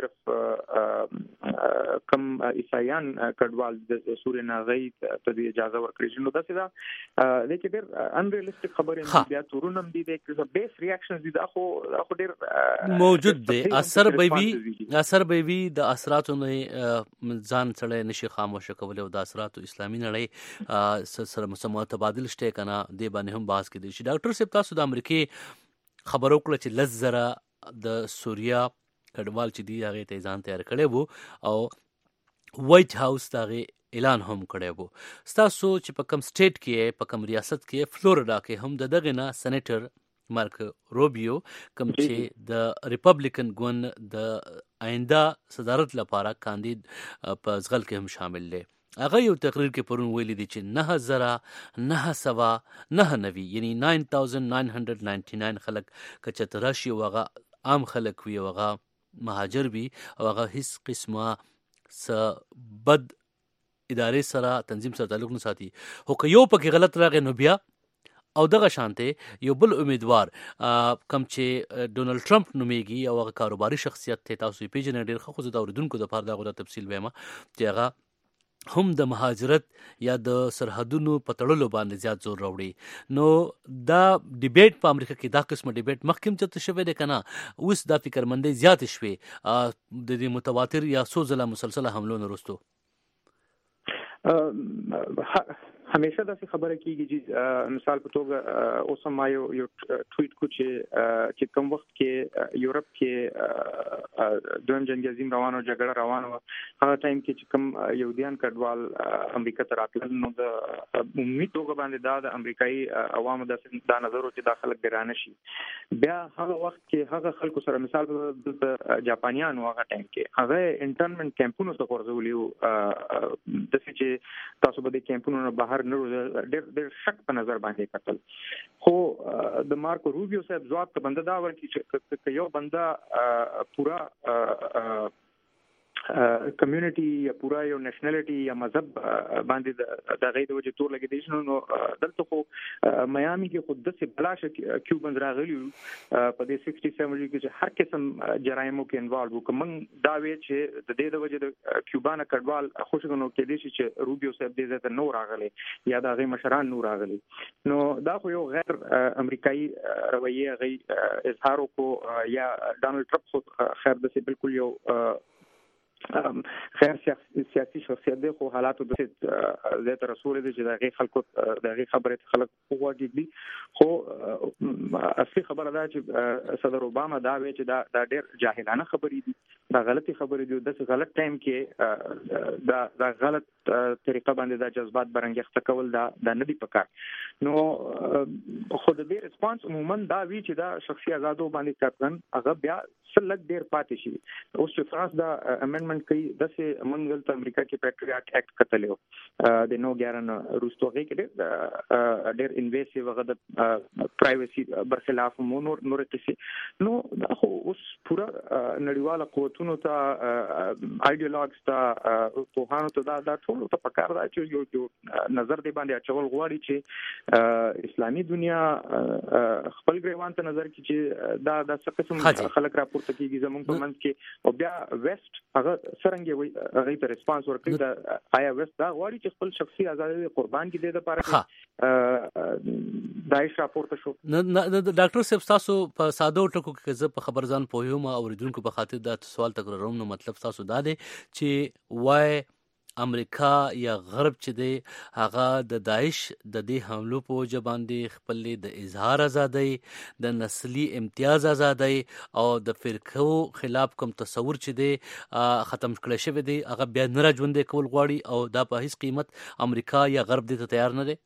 صرف کم عیسایان کډوال د سوري ناغي ته اجازه ورکړي نو دا څه د کې ډېر انریلستیک خبرې بیا تورونم دي د بیس ریاکشنز دي دا خو خو ډېر موجود دي اثر به وي اثر به وي د اثراتو نه ځان سره نشي خاموش کولای او د اثراتو اسلامي نړۍ سره مسموع تبادل شته کنه دی باندې هم بحث کړي شي ډاکټر صاحب تاسو د امریکای خبرو کړه چې لزره د سوریا کډوال چې دی هغه ته ځان تیار کړي وو او وایټ هاوس دغه اعلان هم کړی وو تاسو چې په کوم سټیټ کې په کوم ریاست کې فلوریدا کې هم د دغه نه سېنیټر مارک روبیو کوم چې د ریپبلیکن ګوند د آینده صدارت لپاره کاندید په ځغل کې هم شامل دي هغه یو تقریر کې پرون ویلي دي چې نه زره نه سوا نه نوي یعنی نو هزار نهه سوه ننانیا نه خلک کچتراشي وغه عام خلک وي وغه مهاجر وي او هغه هیڅ قسمه س بد ادارې سره تنظیم سره تعلق نه ساتي هو که یو پکې غلط راغی نو بیا او دغه شانته یو بل امیدوار کم چې ډونلډ ټرمپ نومېږي او هغه کاروباري شخصیت ته تاسو پیژنئ ډېر ښه خو د اوریدونکو د پاره دغه تفصیل وایم چې هغه هم د مهاجرت یا د سرحدونو په تړلو باندې زیات زور راوړي نو دا ډیبیټ په امریکا کې دا قسمه ډیبیټ مخکیم چته شوی دی کنه اوس دا فکرمندۍ زیات شوي د دې متواتر یا څو ځله مسلسله حملو نه وروسته همیشه داسې خبره کیږي چې مثال په توګه اوس ما یو یو ټویټ کو چې چې کوم وخت کې یورپ کې دویم جنگ عظیم روانو جګړه روانه هغه ټایم کې چې کوم یهودیان کډوال امریکا ته راتلل نو د امید توګه باندې دا د امریکایي عوامو د دا نظر چې داخله ګرانه شي بیا هغه وخت کې هغه خلکو سره مثال د جاپانیانو هغه ټایم کې هغه انټرنمنت کیمپونو څخه ورزولیو د چې تاسو به د کیمپونو نه بهر نو ډېر ډېر شک په نظر باندې کتل خو د مارکو روبیو صاحب ځواب ته بنده دا ورکی چې یو بنده پورا کمیونټي یا پورا یو نېشنلټي یا مذهب باندې د غي د وجه تور لګی دي نو دلته خو میامي کې خود د څه بلاش کیوبن راغلی په دې سکسټي سیون کې چې هر قسم جرایمو کې انوالو وکم دا وی چې د دې د وجه د کیوبانا کډوال خوشګنو کې دي چې روبیو صاحب دې ته نور راغلی یا د غي مشران نور راغلی نو دا خو یو غیر امریکایي رویه غي اظهار کو یا ډانلډ ټرمپ خو خیر د څه بالکل یو خیر سیاسي شخصیت دی خو حالاتو د زیات رسول دي چې د خلکو د خبره خلک وګوري خو اصلي خبره ده چې صدر اوباما دا وی چې دا د ډېر جاهلانه خبرې دي دا غلطي خبرې دي د غلط ټایم کې دا دا غلط طریقه باندې د جذبات برنګښت کول دا د ندي پکار نو خو د دې ریسپانس عموما دا وی چې دا شخصي آزادو باندې کارن هغه بیا سلګ ډېر پاتې شي اوس چې فرانس دا امندمنت کوي د سه منګل ته امریکا کې پیټریاټ اکټ کتلو د نو ګارن روستوغه کې د ډېر انویسیو هغه د پرایویسي برخلاف نور نور کیسه نو خو اوس پورا نړیواله قوتونو ته ایډیولوژیکس ته په ته دا دا ټول ته پکار دا چې یو یو نظر دی باندې اچول غواړي چې اسلامي دنیا خپل ګریوان ته نظر کې چې دا د څه قسم خلک راپورته کیږي زموږ په منځ کې او بیا ویسټ هغه څنګه وي هغه ته ریسپانس ورکړي دا آیا ویسټ دا غواړي چې خپل شخصي آزادي قربان کړي د لپاره دایښ راپورته شو نه ډاکټر صاحب تاسو په ساده ټکو کې زه په خبرزان پوهیوم او اوریدونکو په خاطر دا سوال تکراروم نو مطلب تاسو دا دی چې وای امریکا یا غرب چې دی هغه د داعش د دې حملو په وجه باندې خپل د اظهار ازادۍ د نسلی امتیاز ازادۍ او د فرقو خلاف کوم تصور چې دی ختم کړی شوی دی هغه بیا نه راژوندې کول غواړي او دا په هیڅ قیمت امریکا یا غرب دې ته تیار نه دی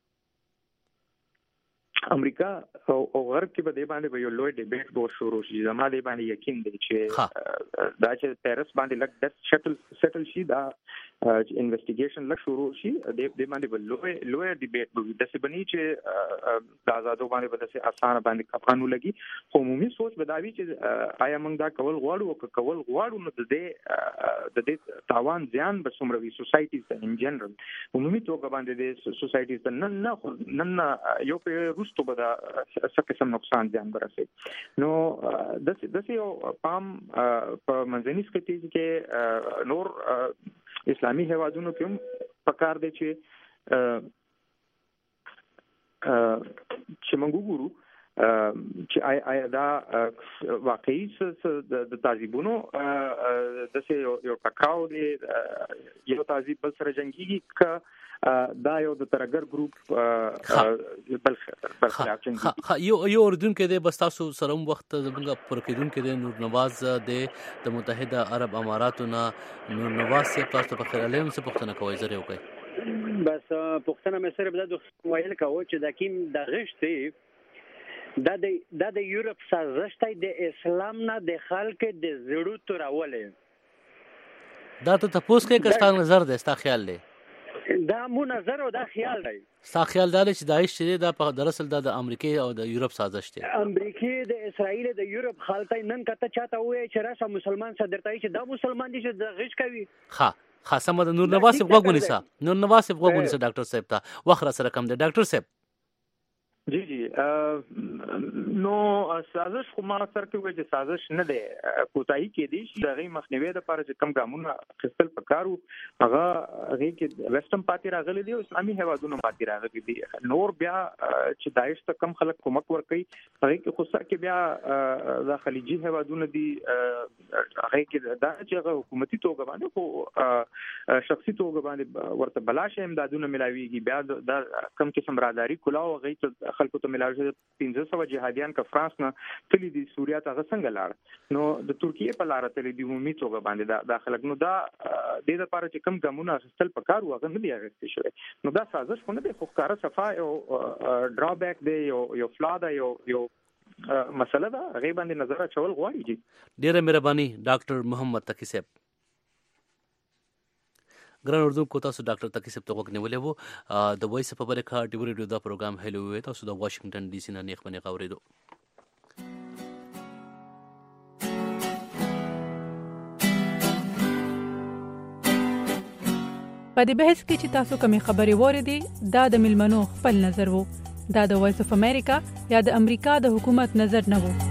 امریکا او غرب کې به د باندې یو لوی ډیبیټ به شروع شي زما د باندې یقین دی چې دا چې پیرس باندې لګ د شټل سیټل شي دا انویسټیګیشن لږ شروع شي د باندې به لوی لوی ډیبیټ به د څه بني چې د آزادو باندې به د څه اسانه باندې کفانو لګي خو عمومي سوچ بداوي چې آیا موږ دا کول غواړو او کول غواړو نو د دې د دې تاوان ځان به څومره وي سوسایټیز ته ان جنرال عمومي توګه باندې د سوسایټیز ته نن نه نن یو په تو به دا څه قسم نقصان ځان برسي نو د دې یو پام په منځني سکتیز کې نور اسلامي هوادونو کې پکار دي چې چې موږ ګورو چې آیا دا واقعي د تعذيبونو د څه یو ټکراو دی یو تعذيب بل سره جنگيږي ک دا یو د ترګر ګروپ بل بل خلاف جنگي یو یو اردن کې د بس تاسو سره وخت زموږ پر کېدون کې د نور نواز د متحده عرب اماراتو نه نور نواز سے تاسو په خیال هم څه پوښتنه کوي زره وکي بس پوښتنه مې سره بل د ویل کاوه چې د کیم د غشتي دا د دا د یورپ سازش ته د اسلام نه د خلک د زړه ترولې دا ته تاسو کې کستا نظر ده ستا خیال دی دا مو نظر او دا خیال دی ستا خیال دا چې داعش چې دا په دراصل دا د امریکای او د یورپ سازش دی امریکای د اسرائیل د یورپ خلک نن کته چاته وای چې راسه مسلمان صدرتای چې دا مسلمان دي چې د غش کوي ها خاصه د نور نواز وګونی سا نور نواز وګونی سا ډاکټر صاحب ته وخت سره کم دی ډاکټر صاحب جی جی نو سازش خو ما سره کې وایي چې سازش نه دی کوتاهي کې دي چې دغه مخنیوي د لپاره چې کم ګامونه خپل پکارو هغه هغه کې ویسټرن پارټي راغلي دي او اسلامي هوادونو پارټي راغلي دي نور بیا چې داعش ته کم خلک کومک ورکوي هغه کې خو سره کې بیا د خلیجي هوادونو دي هغه کې دا چې حکومتي توګه باندې خو شخصي توګه باندې ورته بلاشه امدادونه ملاويږي بیا د کم قسم راداري کلاو هغه خلکو ته ملاوي پنځه سوه جهاديان ک فرانس نه تللی دي سوریا ته څنګه لاړ نو د ترکیه په لار ته دی عمومي توګه باندې دا داخلك نو دا د دې لپاره چې کم ګامونه غستل پکارو هغه نه دی اغستې شوی نو دا سازش خو نه دی خو کار صفا او ډرابیک دی یو یو فلا دا یو یو مسله ده هغه باندې نظر اچول غواړي جی ډیره مهرباني ډاکټر محمد تقی صاحب ګران اردو کو تاسو ډاکټر تقی صاحب ته وګنی ولې وو د وایس په برکه ټي وی ریډیو دا پروګرام هلو وي تاسو د واشنگټن ډي سي نه نیخ باندې غوړېدو په دې بحث کې چې تاسو کومې خبرې وریدي دا د ملمنو خپل نظر وو دا د وایس اف امریکا یا د امریکا د حکومت نظر نه وو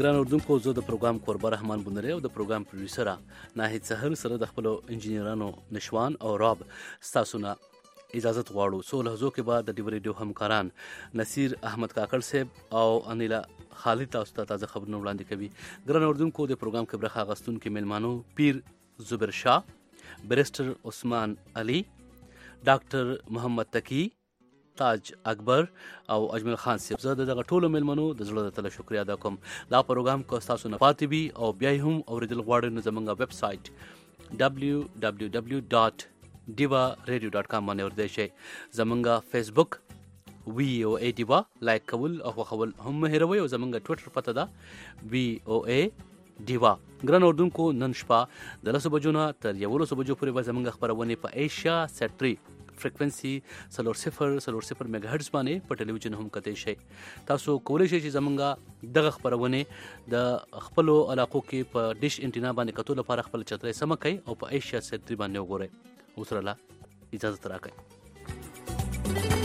ګران اردوونکو زه د پروګرام کوربه رحمان بندری او د پروګرام پروډوسر ناهید سحر سره د خپل انجینرانو نشوان او راب ستاسو نه اجازه غواړو. سو لحظو کې بعد د ډیو ریډیو همکاران نصیر احمد کاکړ صاحب او انیلا خالد تاسو ته تازه خبرونه وړاندې کوي. ګران اردوونکو د پروګرام کې برخه اخیستونکو میلمانو پیر زبیر شاه، بیرسټر عثمان علي، ډاکټر محمد تقی، تاج اکبر او اجمل خان صاحب. زه دغه ټولو میلمنو د زړه د تله شکریا ادا کوم. دا پروګرام کو تاسو نه پاتې وي او بیا هم اوریدل غواړئ نو زموږ ویب سایټ دبلیو دبلیو دبلیو ډاٹ ډیوا ریډیو ډاٹ کام باندې ورته شئ. زموږ فیسبوک وی او ای ډیوا لایک کول او خوښول هم مه هیروئ او زموږ ټویټر پته ده وی او ای ډیوا. ګران اردوونکو نن شپه د لسو بجو نه تر یولسو بجو پورې به زموږ خپرونې په ایشیا سیټ تھری فریکوینسي سلور صفر سلور صفر میگا هرتز باندې په ټلویزیون هم کتئ شئ. تاسو کولی شئ چې زمونږ دغه خپرونې د خپلو علاقو کې په ډیش انټینا باندې کتو لپاره خپل چترۍ سمه کړئ او په ایشیا سیټ تھری باندې وګورئ. اوس راله اجازه راکړئ.